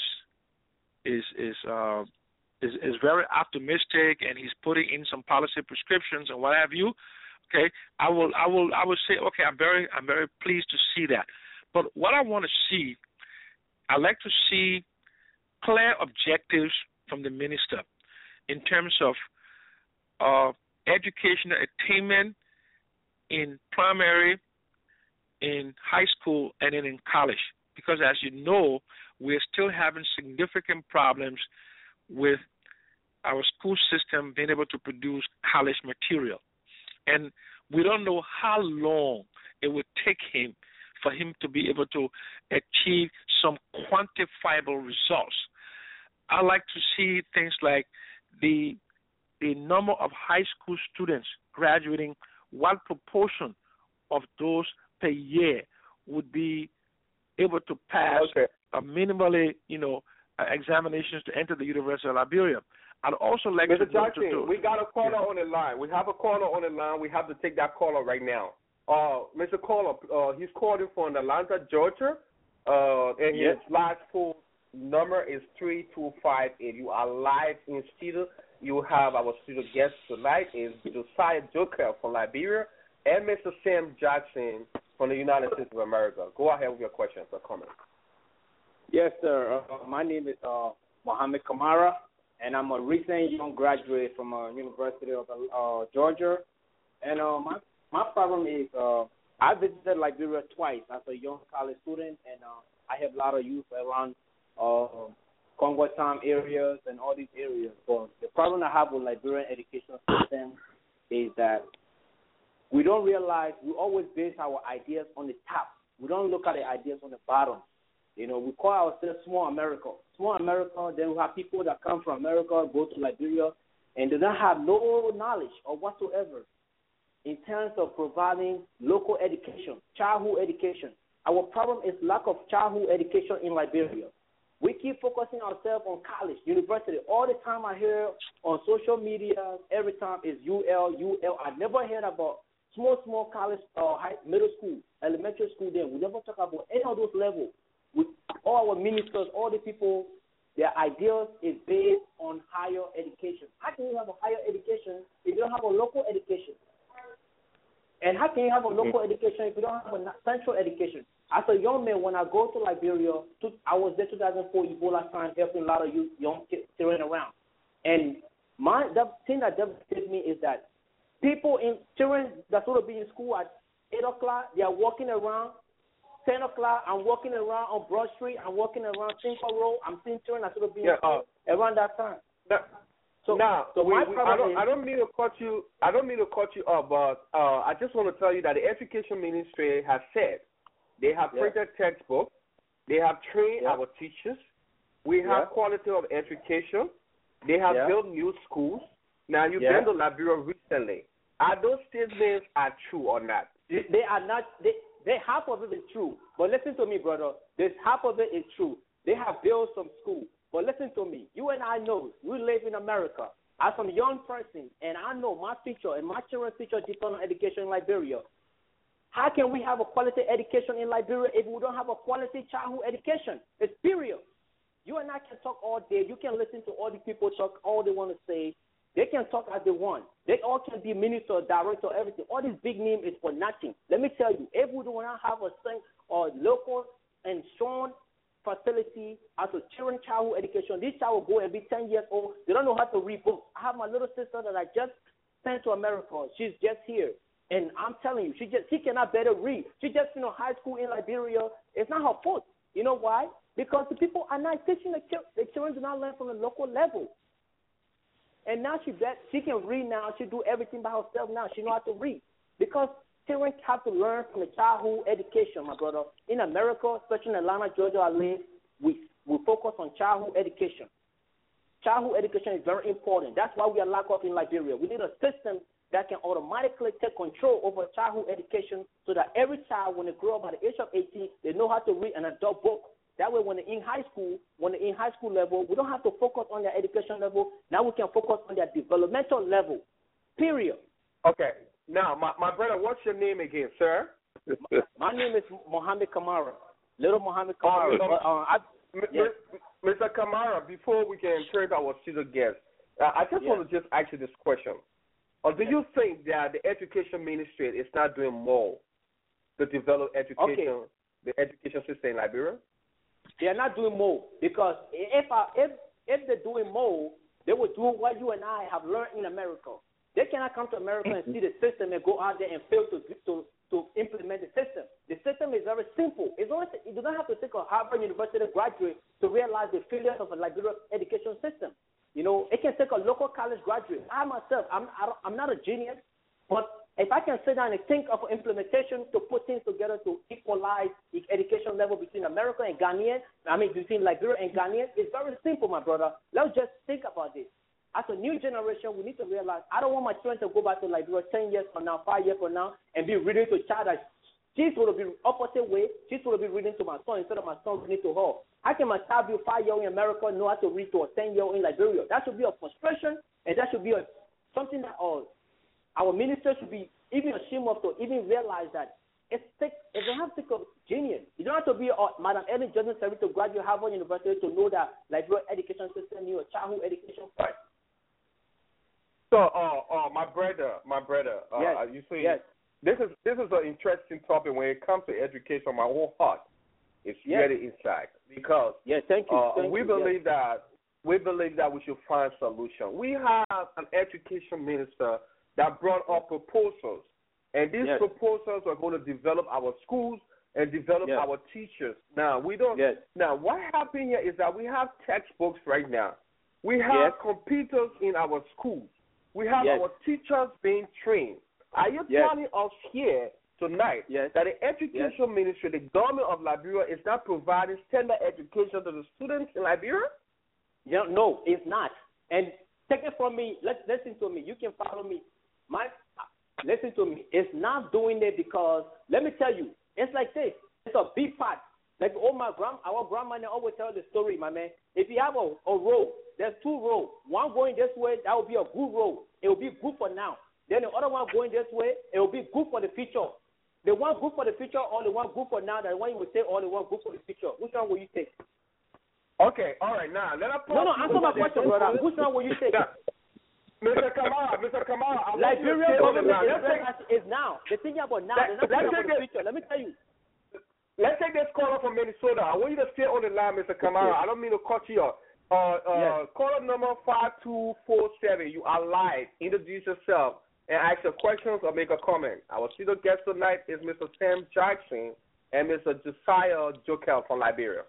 very optimistic, and he's putting in some policy prescriptions and what have you. Okay, I will say, okay, I'm very pleased to see that. But what I want to see, I like to see clear objectives from the minister in terms of educational attainment in primary, in high school, and then in college. Because as you know, we're still having significant problems with our school system being able to produce college material. And we don't know how long it would take him for him to be able to achieve some quantifiable results. I like to see things like the number of high school students graduating, what proportion of those per year would be able to pass minimally, examinations to enter the University of Liberia. I'd also like Mr. to Jackson, we got a caller on the line. We have a caller on the line. We have to take that caller right now. Mr. Caller, he's calling from Atlanta, Georgia, and his last phone number is 3258. You are live in studio. You have our studio guest tonight is Josiah Joker from Liberia and Mr. Sam Jackson from the United States of America. Go ahead with your questions or comments. Yes, sir. My name is Mohammed Kamara, and I'm a recent young graduate from University of Georgia. And my problem is I visited Liberia twice as a young college student, and I have a lot of youth around Congo Town areas and all these areas. But the problem I have with Liberian education system is that we don't realize we always base our ideas on the top. We don't look at the ideas on the bottom. We call ourselves small America. Small America, then we have people that come from America, go to Liberia, and they don't have no knowledge or whatsoever in terms of providing local education, childhood education. Our problem is lack of childhood education in Liberia. We keep focusing ourselves on college, university. All the time I hear on social media, every time is UL. I never heard about small college or middle school, elementary school. Then we never talk about any of those levels. With all our ministers, all the people, their ideas is based on higher education. How can you have a higher education if you don't have a local education? And how can you have a local education if you don't have a central education? As a young man, when I go to Liberia, I was there 2004 Ebola time, helping a lot of young kids children around. And the thing that devastates me is that children that sort of be in school at 8 o'clock, they are walking around. 10 o'clock, I'm walking around on Broad Street. I'm walking around Cinco Road. I'm seeing children that sort of be in school around that time. I don't mean to cut you. I don't mean to cut you off, but I just want to tell you that the education ministry has said they have printed textbooks, they have trained our teachers, we have quality of education, they have built new schools. Now you've been to Liberia recently. Are those statements are true or not? They are not. They half of it is true. But listen to me, brother. This half of it is true. They have built some school. But listen to me. You and I know we live in America. as a young person, and I know my future and my children's future depend on education in Liberia. How can we have a quality education in Liberia if we don't have a quality childhood education? It's period. You and I can talk all day. You can listen to all the people talk all they want to say. They can talk as they want. They all can be minister, director, everything. All this big name is for nothing. Let me tell you, if we do not have a local and strong facility as a childhood education, this child will go and be 10 years old. They don't know how to read books. I have my little sister that I just sent to America. She's just here. And I'm telling you, she cannot better read. She just high school in Liberia. It's not her fault. You know why? Because the people are not teaching the children do not learn from the local level. And now she can read now. She do everything by herself now. She know how to read. Because children have to learn from the childhood education, my brother. In America, especially in Atlanta, Georgia, I live, we focus on childhood education. Childhood education is very important. That's why we are lack of in Liberia. We need a system that can automatically take control over childhood education so that every child, when they grow up by the age of 18, they know how to read an adult book. That way, when they're in high school level, we don't have to focus on their education level. Now we can focus on their developmental level, period. Okay. Now, my brother, what's your name again, sir? My name is Mohammed Kamara, little Mohammed Kamara. Mr. Kamara, before we can turn to our studio guest, I just want to just ask you this question. Do you think that the education ministry is not doing more to develop education, the education system in Liberia? They are not doing more because if they're doing more, they will do what you and I have learned in America. They cannot come to America and see the system and go out there and fail to implement the system. The system is very simple. You do not have to take a Harvard University graduate to realize the failures of a Liberia education system. It can take a local college graduate. I myself, I'm not a genius, but if I can sit down and think of implementation to put things together to equalize the education level between America and Ghanaian, between Liberia and Ghanaian, it's very simple, my brother. Let's just think about this. As a new generation, we need to realize I don't want my children to go back to Liberia 10 years from now, 5 years from now, and be reading to a child that she's going to be opposite way. She's going to be reading to my son instead of my son reading to her. How can my child be 5-year-old in America know how to read to a 10-year-old in Liberia? That should be a frustration, and that should be something that our ministers should be even ashamed of to even realize that it don't have to be genius. You don't have to be Madam Ellen Johnson Service to graduate Harvard University to know that Liberia education system needs a childhood education first. So, my brother, you see, this is an interesting topic when it comes to education. My whole heart is really inside because thank you. We believe that we should find solution. We have an education minister that brought up proposals, and these proposals are going to develop our schools and develop our teachers. Now we don't. Now what happened here is that we have textbooks right now. We have computers in our schools. We have our teachers being trained. Are you telling us here tonight that the education ministry, the government of Liberia, is not providing standard education to the students in Liberia? No, it's not. And take it from me. Listen to me. You can follow me. Listen to me. It's not doing it because, let me tell you, it's like this. It's a big part. Like our grandmother always tell the story, my man. If you have a road, there's two roads. One going this way, that will be a good road. It will be good for now. Then the other one going this way, it will be good for the future. The one good for the future or the one good for now, the one you will say or the one good for the future. Which one will you take? Okay, all right, now let us answer my question, brother. Which one will you take? Mr. Kamara, Liberia government is now. They're thinking about now. They're not thinking about the future. Let me tell you. Let's take this caller from Minnesota. I want you to stay on the line, Mr. Kamara. I don't mean to cut you off. Caller number 5247. You are live. Introduce yourself and ask your questions or make a comment. Our studio guest tonight is Mr. Sam Jackson and Mr. Josiah Jokel from Liberia.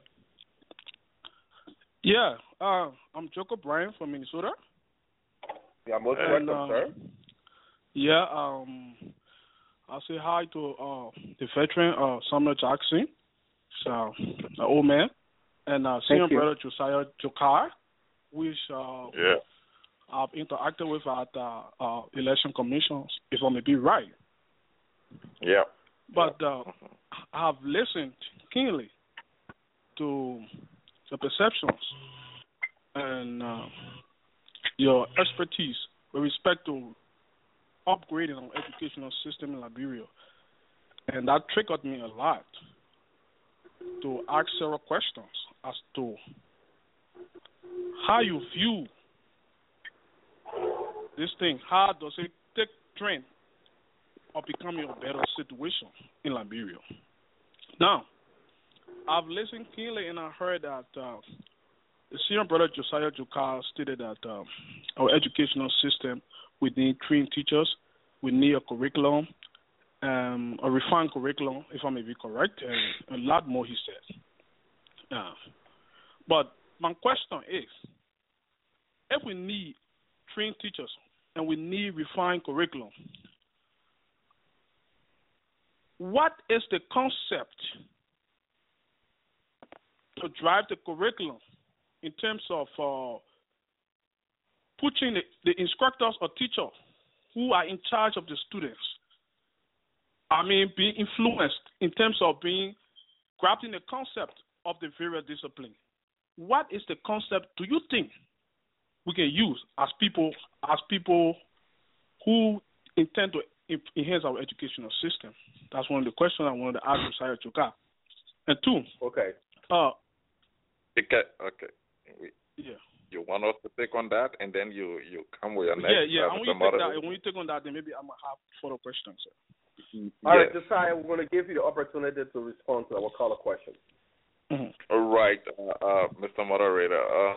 Yeah, I'm Joko Bryan from Minnesota. Yeah, most welcome, sir. Yeah, I'll say hi to the veteran Samuel Jackson, so the old man, and senior brother Josiah Jokel, which I've interacted with at election commissions, if I may be right. Yeah. But I've listened keenly to the perceptions and your expertise with respect to upgrading our educational system in Liberia. And that triggered me a lot to ask several questions as to how you view this thing. How does it take trend of becoming a better situation in Liberia? Now, I've listened keenly and I heard that the senior brother Josiah Jukar stated that our educational system, we need trained teachers, we need a curriculum, a refined curriculum, if I may be correct, and a lot more, he said. But my question is, if we need trained teachers and we need refined curriculum, what is the concept to drive the curriculum in terms of putting the instructors or teachers who are in charge of the students, being influenced in terms of grabbing the concept of the various disciplines? What is the concept do you think we can use as people who intend to enhance our educational system? That's one of the questions I wanted to ask Josiah Jukar. And two. Okay. Okay. Yeah. You want us to take on that, and then you come with your next. Yeah. I want you to take that. When you take on that, then maybe I might have further questions. All right, Josiah, we're going to give you the opportunity to respond to our caller questions. Mm-hmm. All right, Mr. Moderator.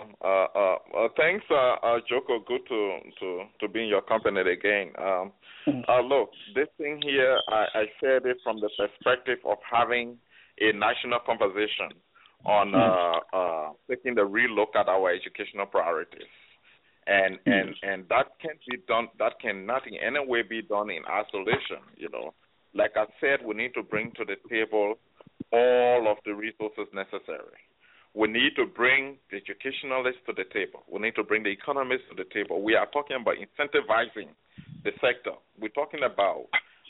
Thanks, Joko. Good to be in your company again. Look, this thing here, I said it from the perspective of having a national conversation on taking the real look at our educational priorities, and that can't be done. That cannot in any way be done in isolation. Like I said, we need to bring to the table all of the resources necessary. We need to bring the educationalists to the table. We need to bring the economists to the table. We are talking about incentivizing the sector. We're talking about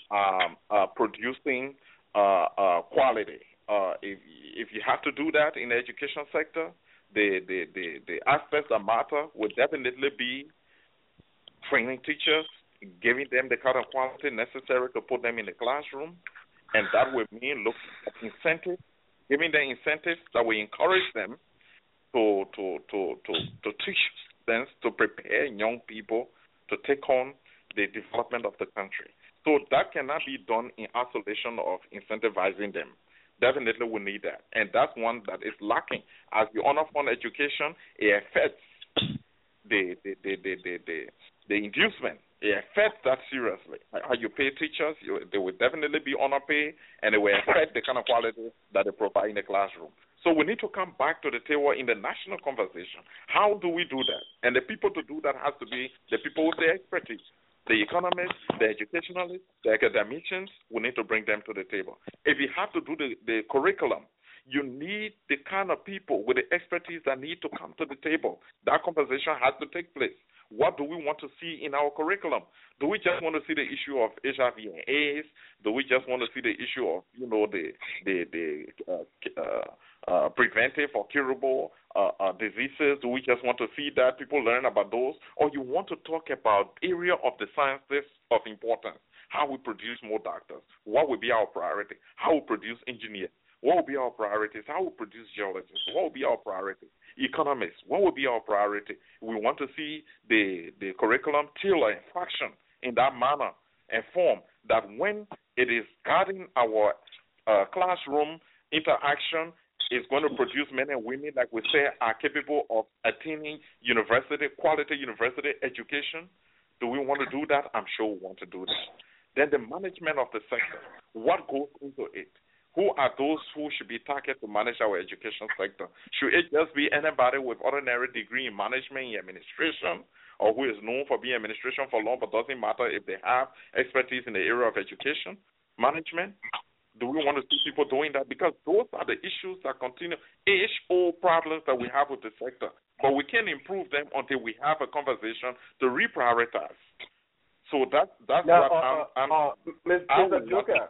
producing quality. If you have to do that in the education sector, the aspects that matter would definitely be training teachers, giving them the kind of quality necessary to put them in the classroom, and that would mean looking at incentives, giving them incentives that will encourage them to teach students, to prepare young people to take on the development of the country. So that cannot be done in isolation of incentivizing them. Definitely we need that. And that's one that is lacking. As the honor fund education, it affects the inducement. It affects that seriously. How you pay teachers, they will definitely be honor pay, and it will affect the kind of quality that they provide in the classroom. So we need to come back to the table in the national conversation. How do we do that? And the people to do that has to be the people with the expertise. The economists, the educationalists, the academicians, we need to bring them to the table. If you have to do the curriculum, you need the kind of people with the expertise that need to come to the table. That conversation has to take place. What do we want to see in our curriculum? Do we just want to see the issue of HIV and AIDS? Do we just want to see the issue of, preventive or curable diseases? Do we just want to see that people learn about those? Or you want to talk about area of the sciences of importance? How we produce more doctors? What will be our priority? How we produce engineers? What will be our priorities? How we produce geologists? What will be our priority? Economists, what will be our priority? We want to see the curriculum tailor and function in that manner and form that when it is guiding our classroom interaction, is going to produce men and women, like we say, are capable of attaining quality university education. Do we want to do that? I'm sure we want to do that. Then the management of the sector, what goes into it? Who are those who should be targeted to manage our education sector? Should it just be anybody with ordinary degree in management, in administration, or who is known for being administration for long, but doesn't matter if they have expertise in the area of education management? Do we want to see people doing that? Because those are the issues that continue, age-old problems that we have with the sector. But we can't improve them until we have a conversation to reprioritize. So that's now, what I'm Mr. Joker.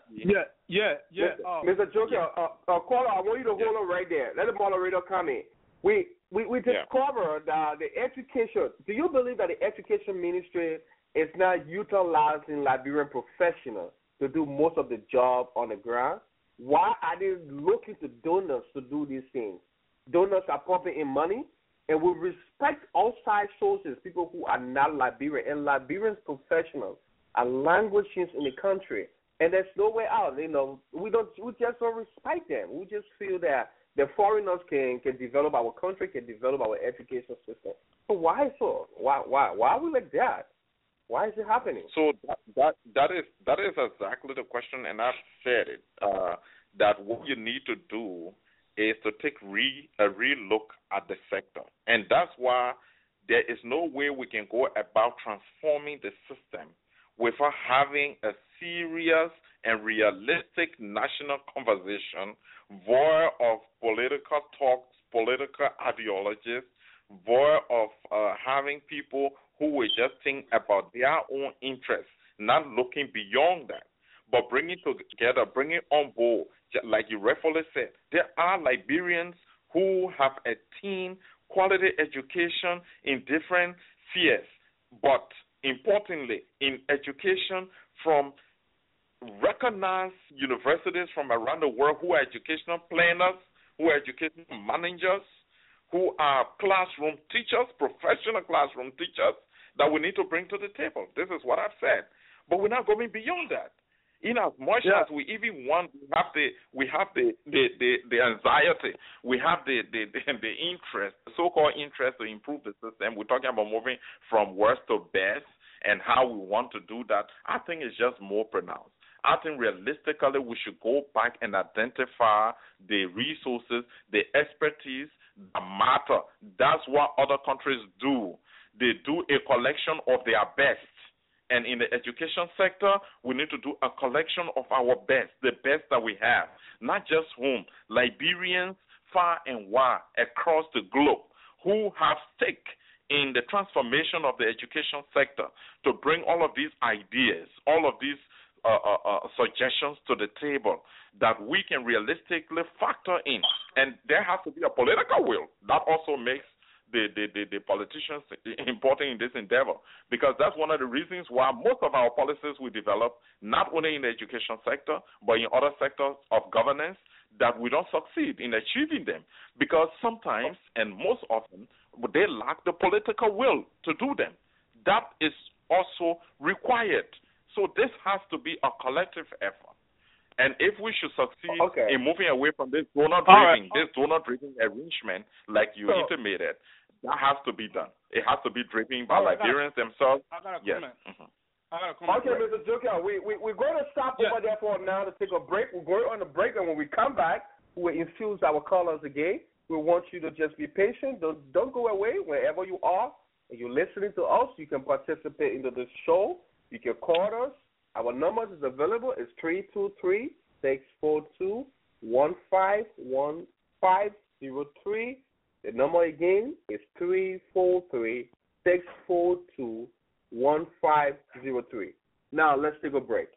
Yeah. Mr. Joker, caller, I want you to hold on right there. Let the moderator come in. we discovered that the education. Do you believe that the education ministry is not utilizing Liberian professionals to do most of the job on the ground? Why are they looking to donors to do these things? Donors are pumping in money, and we respect outside sources, people who are not Liberian, and Liberians professionals are languishing in the country, and there's no way out. You know, we just don't respect them. We just feel that the foreigners can develop our country, can develop our education system. So why so? Why are we like that? Why is it happening? So that is exactly the question, and I've said it. That what you need to do is to take a real look at the sector, and that's why there is no way we can go about transforming the system without having a serious and realistic national conversation, void of political talks, political ideologies, void of having people who will just think about their own interests, not looking beyond that, but bringing together, bringing on board, like you rightfully said, there are Liberians who have attained quality education in different spheres, but importantly, in education from recognized universities from around the world who are educational planners, who are educational managers, who are classroom teachers, professional classroom teachers, that we need to bring to the table. This is what I've said. But we're not going beyond that. In as much as we even want, we have the anxiety, we have the interest, so-called interest to improve the system. We're talking about moving from worst to best and how we want to do that. I think it's just more pronounced. I think realistically we should go back and identify the resources, the expertise that matter. That's what other countries do. They do a collection of their best. And in the education sector, we need to do a collection of our best, the best that we have. Not just whom, Liberians far and wide across the globe who have stake in the transformation of the education sector to bring all of these ideas, all of these suggestions to the table that we can realistically factor in. And there has to be a political will. That also makes the politicians important in this endeavor, because that's one of the reasons why most of our policies we develop, not only in the education sector, but in other sectors of governance, that we don't succeed in achieving them, because sometimes, and most often, they lack the political will to do them. That is also required. So this has to be a collective effort. And if we should succeed in moving away from this donor-driven arrangement, like you intimated, that has to be done. It has to be driven by Liberians themselves. I got a comment. I got a comment. Okay, Mr. Joker, we're going to stop over there for now to take a break. We're going on a break, and when we come back, we'll infuse our callers again. We want you to just be patient. Don't go away. Wherever you are and you're listening to us, you can participate into this show. You can call us. Our numbers is available. It's 323-642-151503. The number again is 343-642-1503. Now let's take a break.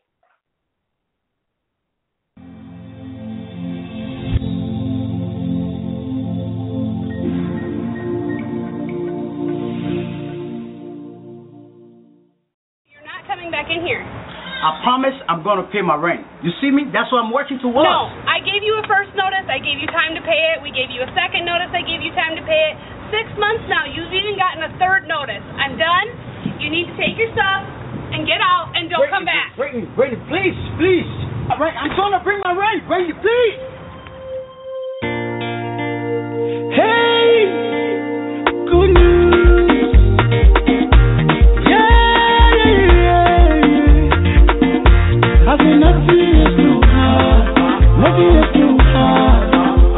You're not coming back in here. I promise I'm going to pay my rent. You see me? That's what I'm working towards. No, I gave you a first notice. I gave you time to pay it. We gave you a second notice. I gave you time to pay it. 6 months now. You've even gotten a third notice. I'm done. You need to take your stuff and get out and don't come back. Brady, please. I'm trying to bring my rent. Brady, please. Hey, good news. I say nothing is too hard, nothing is too hard.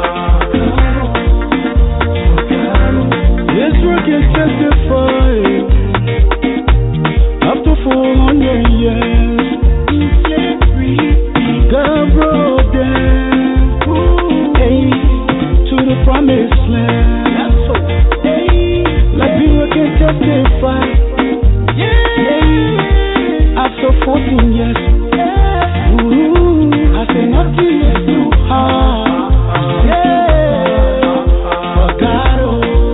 This work can testify. After 400 years, God brought them to the promised land. Like we can testify. After 14 years. I say nothing is too hard. For God,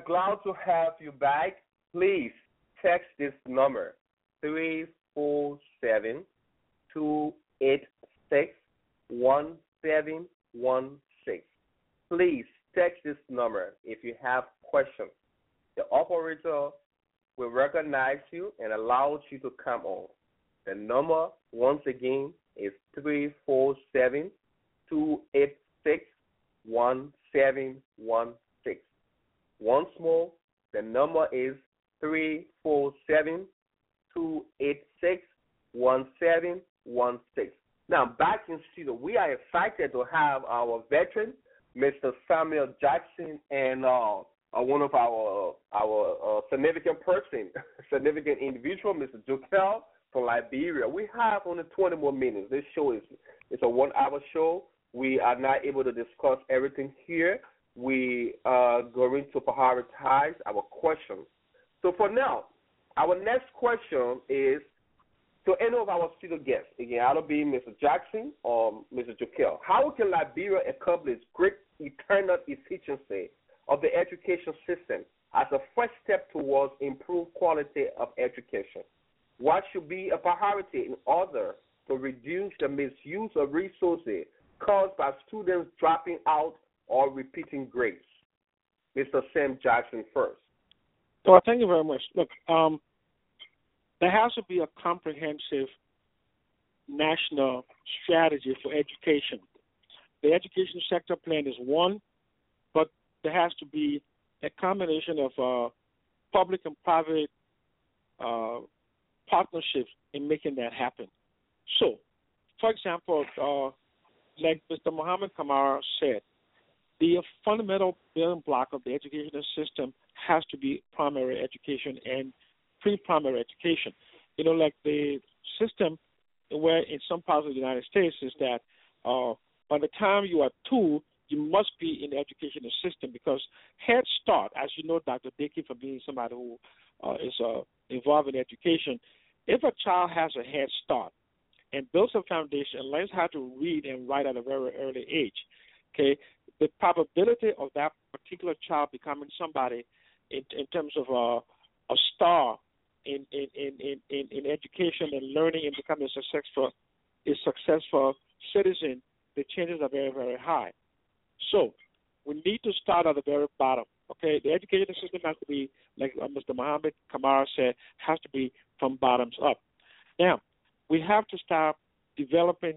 glad to have you back. Please text this number 347-286-1716. Please text this number if you have questions. The operator will recognize you and allow you to come on. The number, once again, is 347-286-1716. Once more, the number is 347-286-1716. Now, back in studio, we are excited to have our veteran, Mr. Samuel Jackson, and one of our significant person, significant individual, Mr. Jokel from Liberia. We have only 20 more minutes. This show is a 1-hour show. We are not able to discuss everything here. We are going to prioritize our questions. So for now, our next question is to any of our studio guests. Again, either be Mr. Jackson or Mr. Jokel. How can Liberia accomplish great eternal efficiency of the education system as a first step towards improved quality of education? What should be a priority in order to reduce the misuse of resources caused by students dropping out or repeating grades? Mr. Sam Jackson first. So thank you very much. Look, there has to be a comprehensive national strategy for education. The education sector plan is one, but there has to be a combination of public and private partnerships in making that happen. So, for example, like Mr. Mohammed Kamara said, the fundamental building block of the educational system has to be primary education and pre-primary education. You know, like the system where in some parts of the United States is that by the time you are 2, you must be in the educational system because Head Start, as you know, Dr. Dickey, for being somebody who is involved in education, if a child has a Head Start and builds a foundation and learns how to read and write at a very early age, okay, the probability of that particular child becoming somebody in terms of a star in education and learning and becoming a successful citizen, the chances are very, very high. So we need to start at the very bottom. Okay, the education system has to be, like Mr. Mohammed Kamara said, has to be from bottoms up. Now, we have to start developing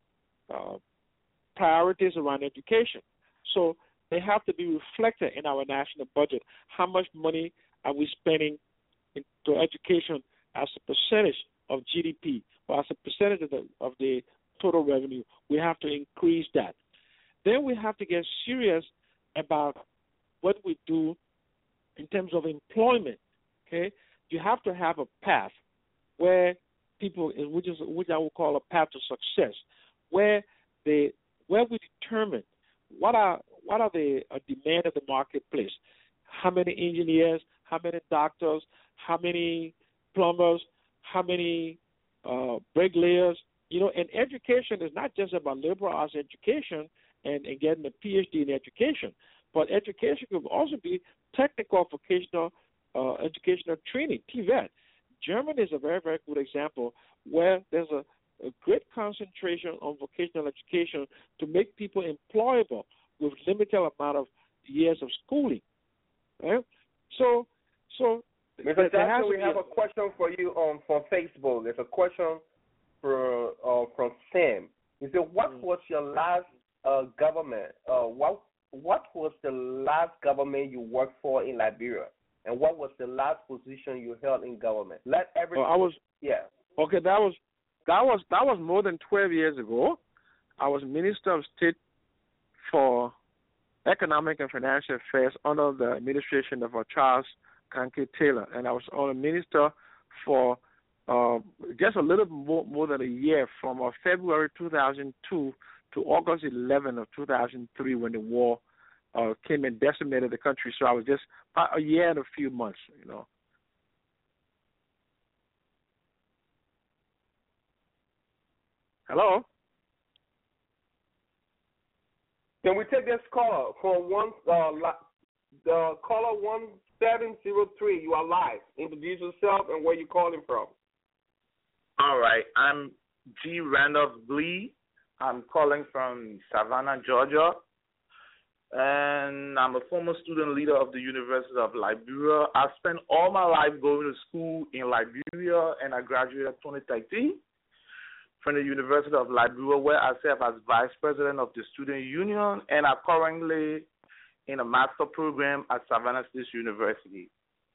priorities around education. So they have to be reflected in our national budget. How much money are we spending into education as a percentage of GDP or as a percentage of the total revenue? We have to increase that. Then we have to get serious about what we do in terms of employment. Okay, you have to have a path where people, which I would call a path to success, where we determine what are the demand of the marketplace. How many engineers? How many doctors? How many plumbers? How many bricklayers? You know, and education is not just about liberal arts education and getting a PhD in education, but education could also be technical vocational educational training, TVET. Germany is a very, very good example where there's a great concentration on vocational education to make people employable with limited amount of years of schooling. Right? So Mr. Jackson, we have a question for you from Facebook. There's a question from Sam. He said, what was your last government? What was the last government you worked for in Liberia? And what was the last position you held in government? Okay, that was more than 12 years ago. I was Minister of State for Economic and Financial Affairs under the administration of Charles Kanke Taylor, and I was a minister for just a little more than a year, from February 2002 to August 11 of 2003, when the war came and decimated the country. So I was just about a year and a few months, you know. Hello? Can we take this call for one caller 1703. You are live. Introduce yourself and where you're calling from. All right. I'm G. Randolph Glee. I'm calling from Savannah, Georgia. And I'm a former student leader of the University of Liberia. I spent all my life going to school in Liberia, and I graduated in 2013 from the University of Liberia, where I serve as vice president of the student union, and I'm currently in a master program at Savannah State University.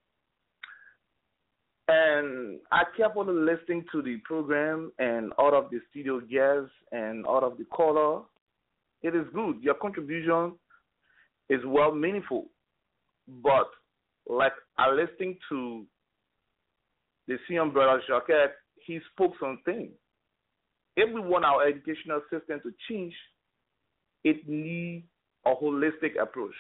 And I carefully listening to the program and all of the studio guests and all of the callers. It is good. Your contribution is well meaningful. But like I listening to the senior brother Jacques, he spoke something. If we want our educational system to change, it needs a holistic approach.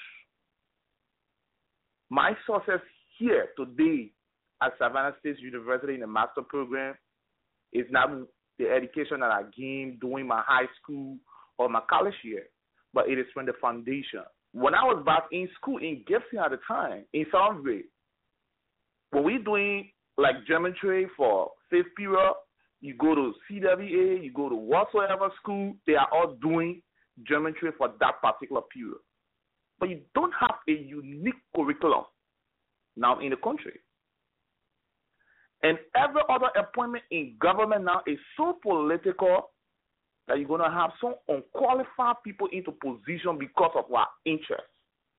My success here today at Savannah State University in the master program is not the education that I gained during my high school or my college year, but it is from the foundation. When I was back in school in Gibson at the time, in 7th grade, when we're doing like geometry for 5th period, you go to CWA, you go to whatsoever school, they are all doing geometry for that particular period. But you don't have a unique curriculum now in the country. And every other appointment in government now is so political that you're going to have some unqualified people into position because of our interests.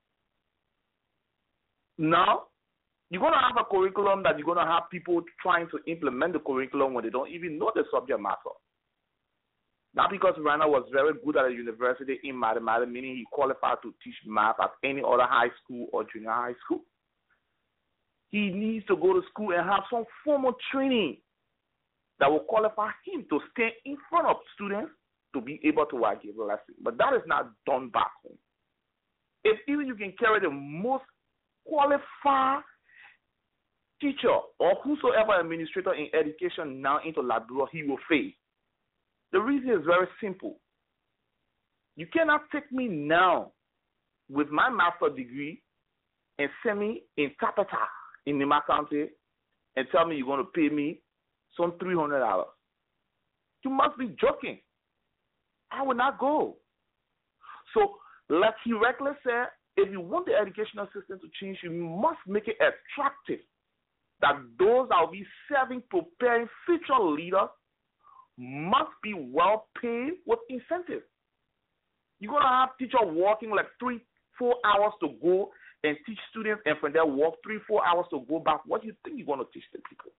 Now, you're going to have a curriculum that you're going to have people trying to implement the curriculum when they don't even know the subject matter. Not because Rana was very good at a university in mathematics, meaning he qualified to teach math at any other high school or junior high school. He needs to go to school and have some formal training that will qualify him to stand in front of students to be able to give a lesson. But that is not done back home. If even you can carry the most qualified teacher or whosoever administrator in education now into Liberia, he will fail. The reason is very simple. You cannot take me now with my master's degree and send me in Capita in Nima County and tell me you're going to pay me some $300. You must be joking. I will not go. So, like he regularly said, if you want the educational system to change, you must make it attractive that those that will be serving, preparing future leaders must be well paid with incentives. You're going to have teachers working like 3-4 hours to go and teach students, and from there work 3-4 hours to go back. What do you think you're going to teach the people?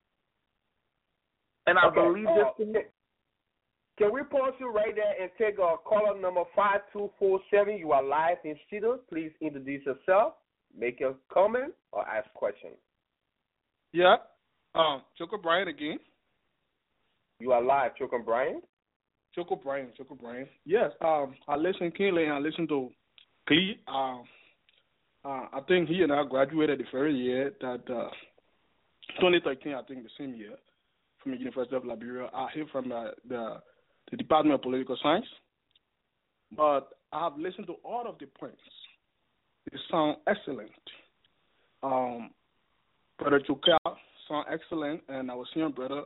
And I believe this thing. Can we pause you right there and take caller number 5247? You are live in studio. Please introduce yourself, make your comment, or ask questions. Yeah. Choco Brian again. You are live, Choco Brian. Choco Brian. Yes. I listen keenly and I listen to Glee. I think he and I graduated the very year that 2013. I think the same year from the University of Liberia. I hear from the Department of Political Science, but I have listened to all of the points. They sound excellent. Brother Chuka sound excellent, and our senior brother,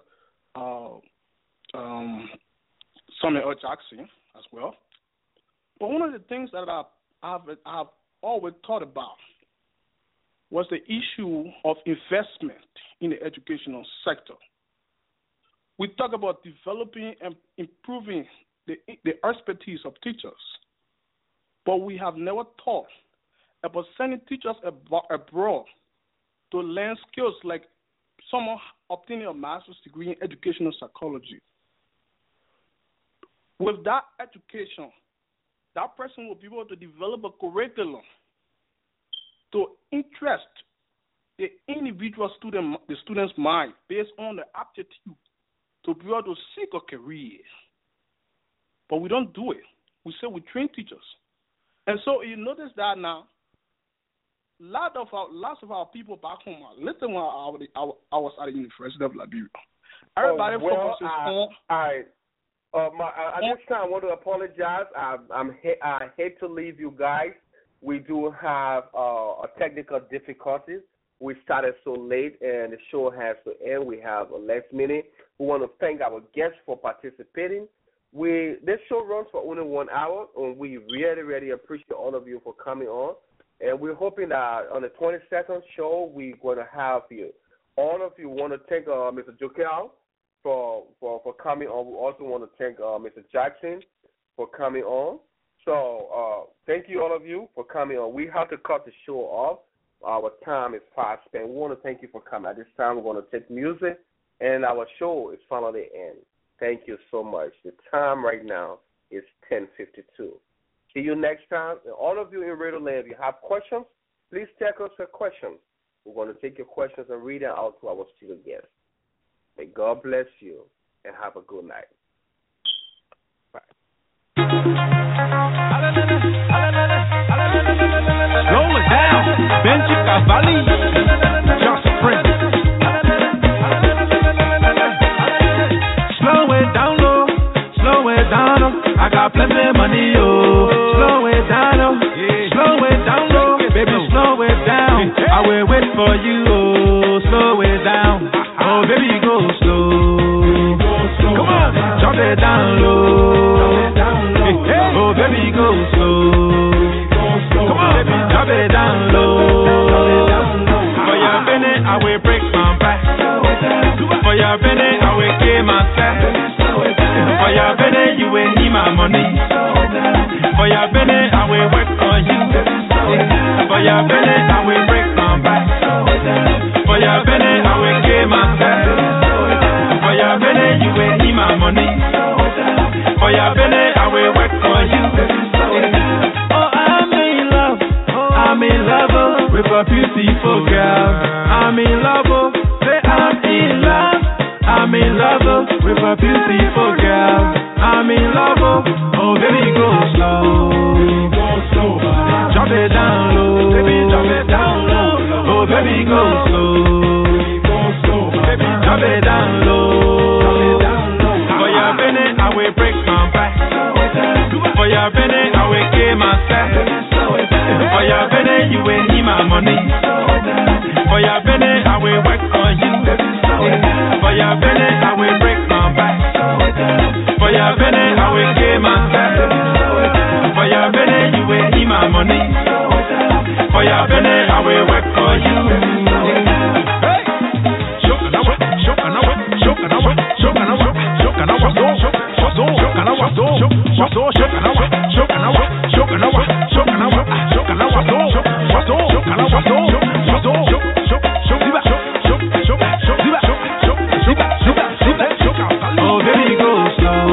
Samuel L. Jackson as well. But one of the things that I've always thought about was the issue of investment in the educational sector. We talk about developing and improving the expertise of teachers, but we have never thought about sending teachers abroad to learn skills like someone obtaining a master's degree in educational psychology. With that education, that person will be able to develop a curriculum to interest the individual student, the student's mind based on the aptitude to be able to seek a career. But we don't do it. We say we train teachers. And so you notice that now, lots of our people back home are listening when I was at the University of Liberia. Everybody focuses on... At this time, I want to apologize. I hate to leave you guys we do have a technical difficulties. We started so late, and the show has to end. We have a last minute. We want to thank our guests for participating. This show runs for only 1 hour, and we really, really appreciate all of you for coming on. And we're hoping that on the 22nd show, we're going to have you. All of you want to thank Mr. Jokel for coming on. We also want to thank Mr. Jackson for coming on. So thank you, all of you, for coming on. We have to cut the show off. Our time is fast spent. We want to thank you for coming. At this time, we're going to take music, and our show is finally end. Thank you so much. The time right now is 10:52. See you next time. And all of you in Radio Land, if you have questions, please text us your questions. We're going to take your questions and read them out to our studio guests. May God bless you, and have a good night. Bye. Slow it down, Benji Cavalli, Just Prince. Slow it down, low, slow it down, low. I got plenty of money, yo. Slow it down, low, slow it down, low. Baby, slow it down. I will wait for you, oh. Slow it down, oh baby, go slow. Come on, drop it down low. Oh baby, go slow. Come on, baby, drop it down low. For your minute, I will break my back. For your minute, I will kill myself. For your minute, you will need my money. For your minute, I will work on you. For your minute, I will break my back. For your minute, I will kill myself. For your minute, you will need my money. For your minute, I will work on you. I'm in love with a beautiful girl. I'm in love, say I'm in love. I'm in love with a beautiful girl. I'm in love, oh baby, go slow. Drop it down low, baby, drop it down low. Oh baby, go slow. Baby, drop it down low. For your minute, I will break my back. For your minute, I will kill myself. For your minute, you will need my money. For your minute, I will work on you. For your minute, I will break my back. For your minute, I will kill myself. For your minute, you will need my money. For your minute, I will work on you. Hey! Oh baby, go slow.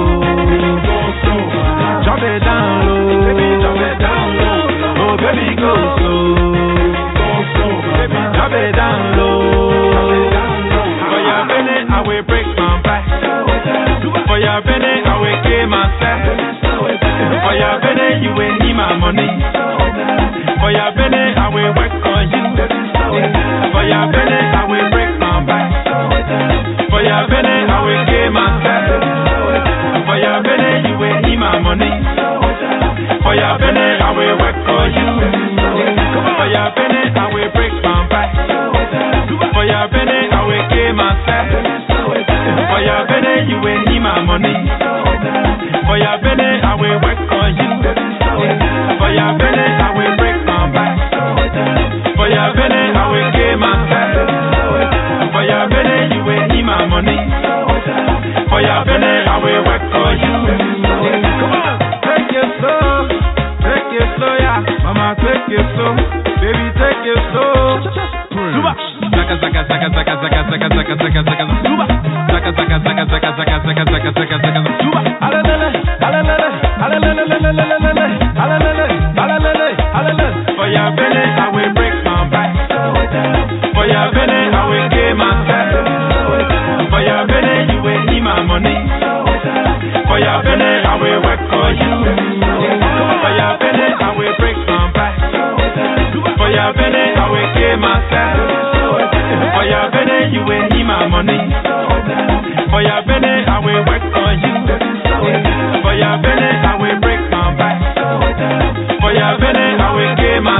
Drop it down low. Baby, drop it down low. Oh baby, go slow. Baby, drop it down low. For your minute, I will break my back. For your minute, I will kill myself. For your minute, you will need my money. For your minute, I will work on you. For your minute, I will break my back. For your minute, I will kill myself. For your minute, you will need my money. For your minute, I will work on you. For your minute, I will break my back. For your minute, I will kill myself. For your minute, you will need my money. For your minute, I will work on you. For your minute, I will break my back. For your minute, I will kill myself. For your minute, you will need my money. For your minute, I will work on you. Come on, take it slow, yeah. Mama, take it slow, baby, take it slow. Zuba, zaka zaka zaka zaka zaka zaka zaka zaka zaka Zuba, zaka zaka zaka zaka zaka zaka zaka zaka zaka Zuba, alalele, alalele, alalele, alalele, alalele, alalele, alalele. For your minute, I will break my back. For your minute, I will kill myself. For your minute, you will need my money. For your minute, I will work on you. For your minute, I will break my back. For your minute, I will kill myself. For your minute, you will need my money. For your minute, I will work on you. For your minute, I will break my back. For your minute, I will kill myself.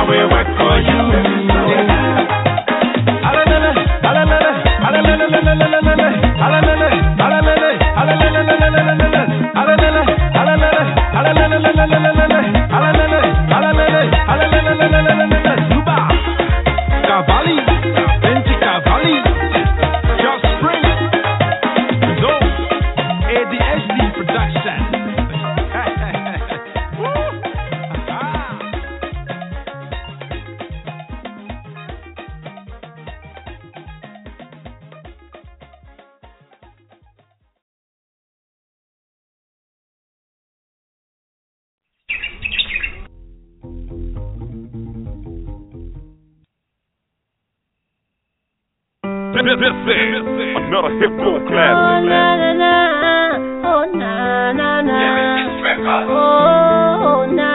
will work for you. Cavalli, Benji Cavalli, Just Spring, Zo, ADHD Production. This is another hip hop classic. Oh na na na, oh na na na, oh na.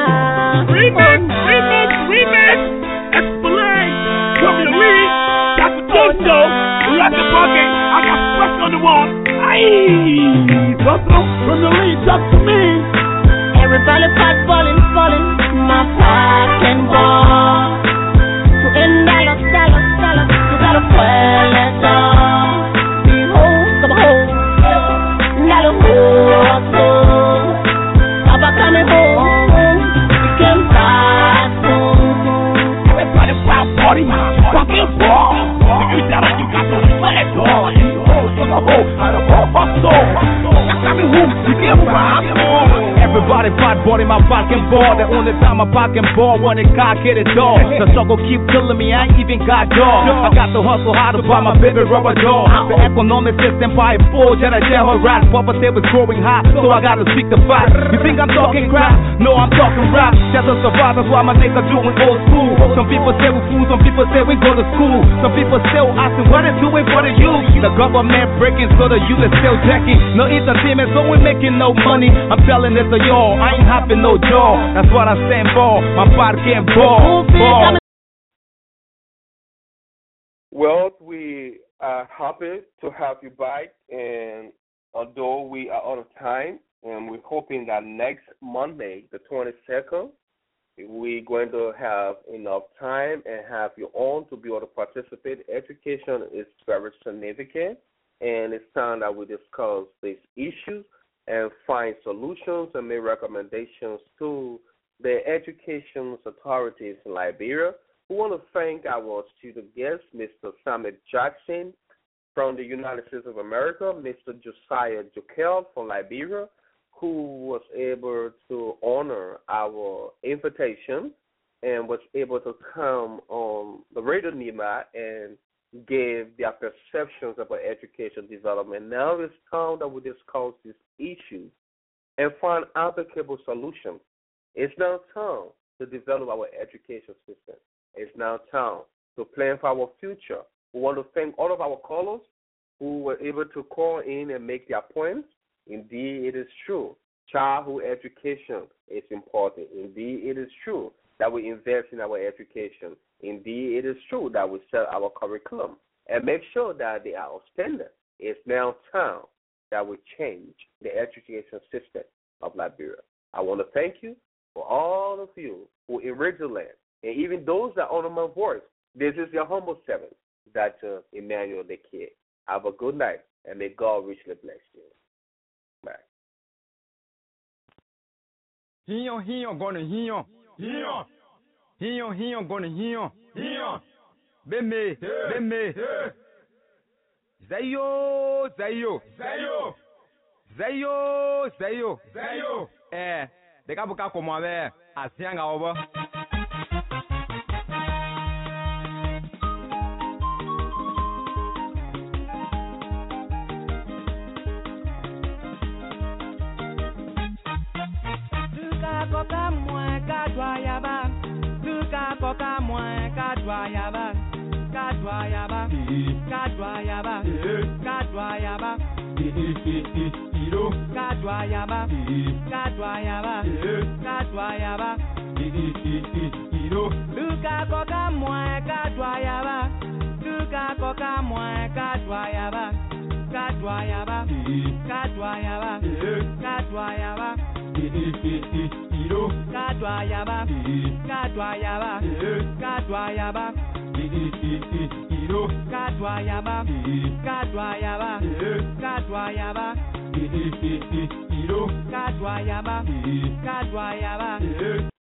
Remix, explain. Come here, Lee. Got the dojo. Rocket bucket. I got fresh on the wall. Aye, Buffalo from the lead. Talk to me. Everybody pot falling, my pot can ball. En dollar, you gotta well it all. Behold, come home, not a hole. Papa coming home, we can start soon. Everybody pop party, fucking ball. You got to let it go. In the hole, out of all my soul. Coming home, we can rock. Everybody pot body, my pocket ball. The only time my pocket ball when it cock hit it door. The struggle keep killing me, I ain't even got dog. I got to hustle hard to buy my baby rubber doll. The economic system by full, just a jail rat. Poverty was growing hot, so I gotta speak the fact. You think I'm talking crap? No, I'm talking rap. Just a survivor, that's why my niggas doing old school. Some people say we fool, some people say we go to school. Some people still asking what it's doing for the youth. The government breaking, so the youth is still checking. No entertainment, so we making no money. I'm telling it to y'all, I ain't having no jaw. That's what I stand for. My body can't ball. Well, we are happy to have you back, and although we are out of time, and we're hoping that next Monday, the 22nd, we're going to have enough time and have you on to be able to participate. Education is very significant, and it's time that we discuss these issues and find solutions and make recommendations to the education authorities in Liberia. We want to thank our student guest, Mr. Samuel Jackson from the United States of America, Mr. Josiah Jokel from Liberia, who was able to honor our invitation and was able to come on the Radio Nima and give their perceptions about education development. Now it's time that we discuss these issues and find applicable solutions. It's now time to develop our education system. It's now time to plan for our future. We want to thank all of our callers who were able to call in and make their points. Indeed, it is true. Childhood education is important. Indeed, it is true that we invest in our education. Indeed, it is true that we set our curriculum and make sure that they are outstanding. It's now time that we change the education system of Liberia. I want to thank you for all of you who enrich the land, and even those that honor my voice. This is your humble servant, Dr. Emmanuel Dekye. Have a good night, and may God richly bless you. Bye. Hiyo, gonna hiyo. Hiyo, gonna hiyo. Beme. Zayo. Deka buka como a ver, asianga over. Koka moins kadwayaba, tuka koka moins kadwayaba, kadwayaba, iro, kadwayaba, iro, tuka koka moins kadwayaba, tuka koka moins kadwayaba, iro. Katwayaba, Katwayaba, Katwayaba, Katwayaba, Katwayaba, Katwayaba, Katwayaba, Katwayaba.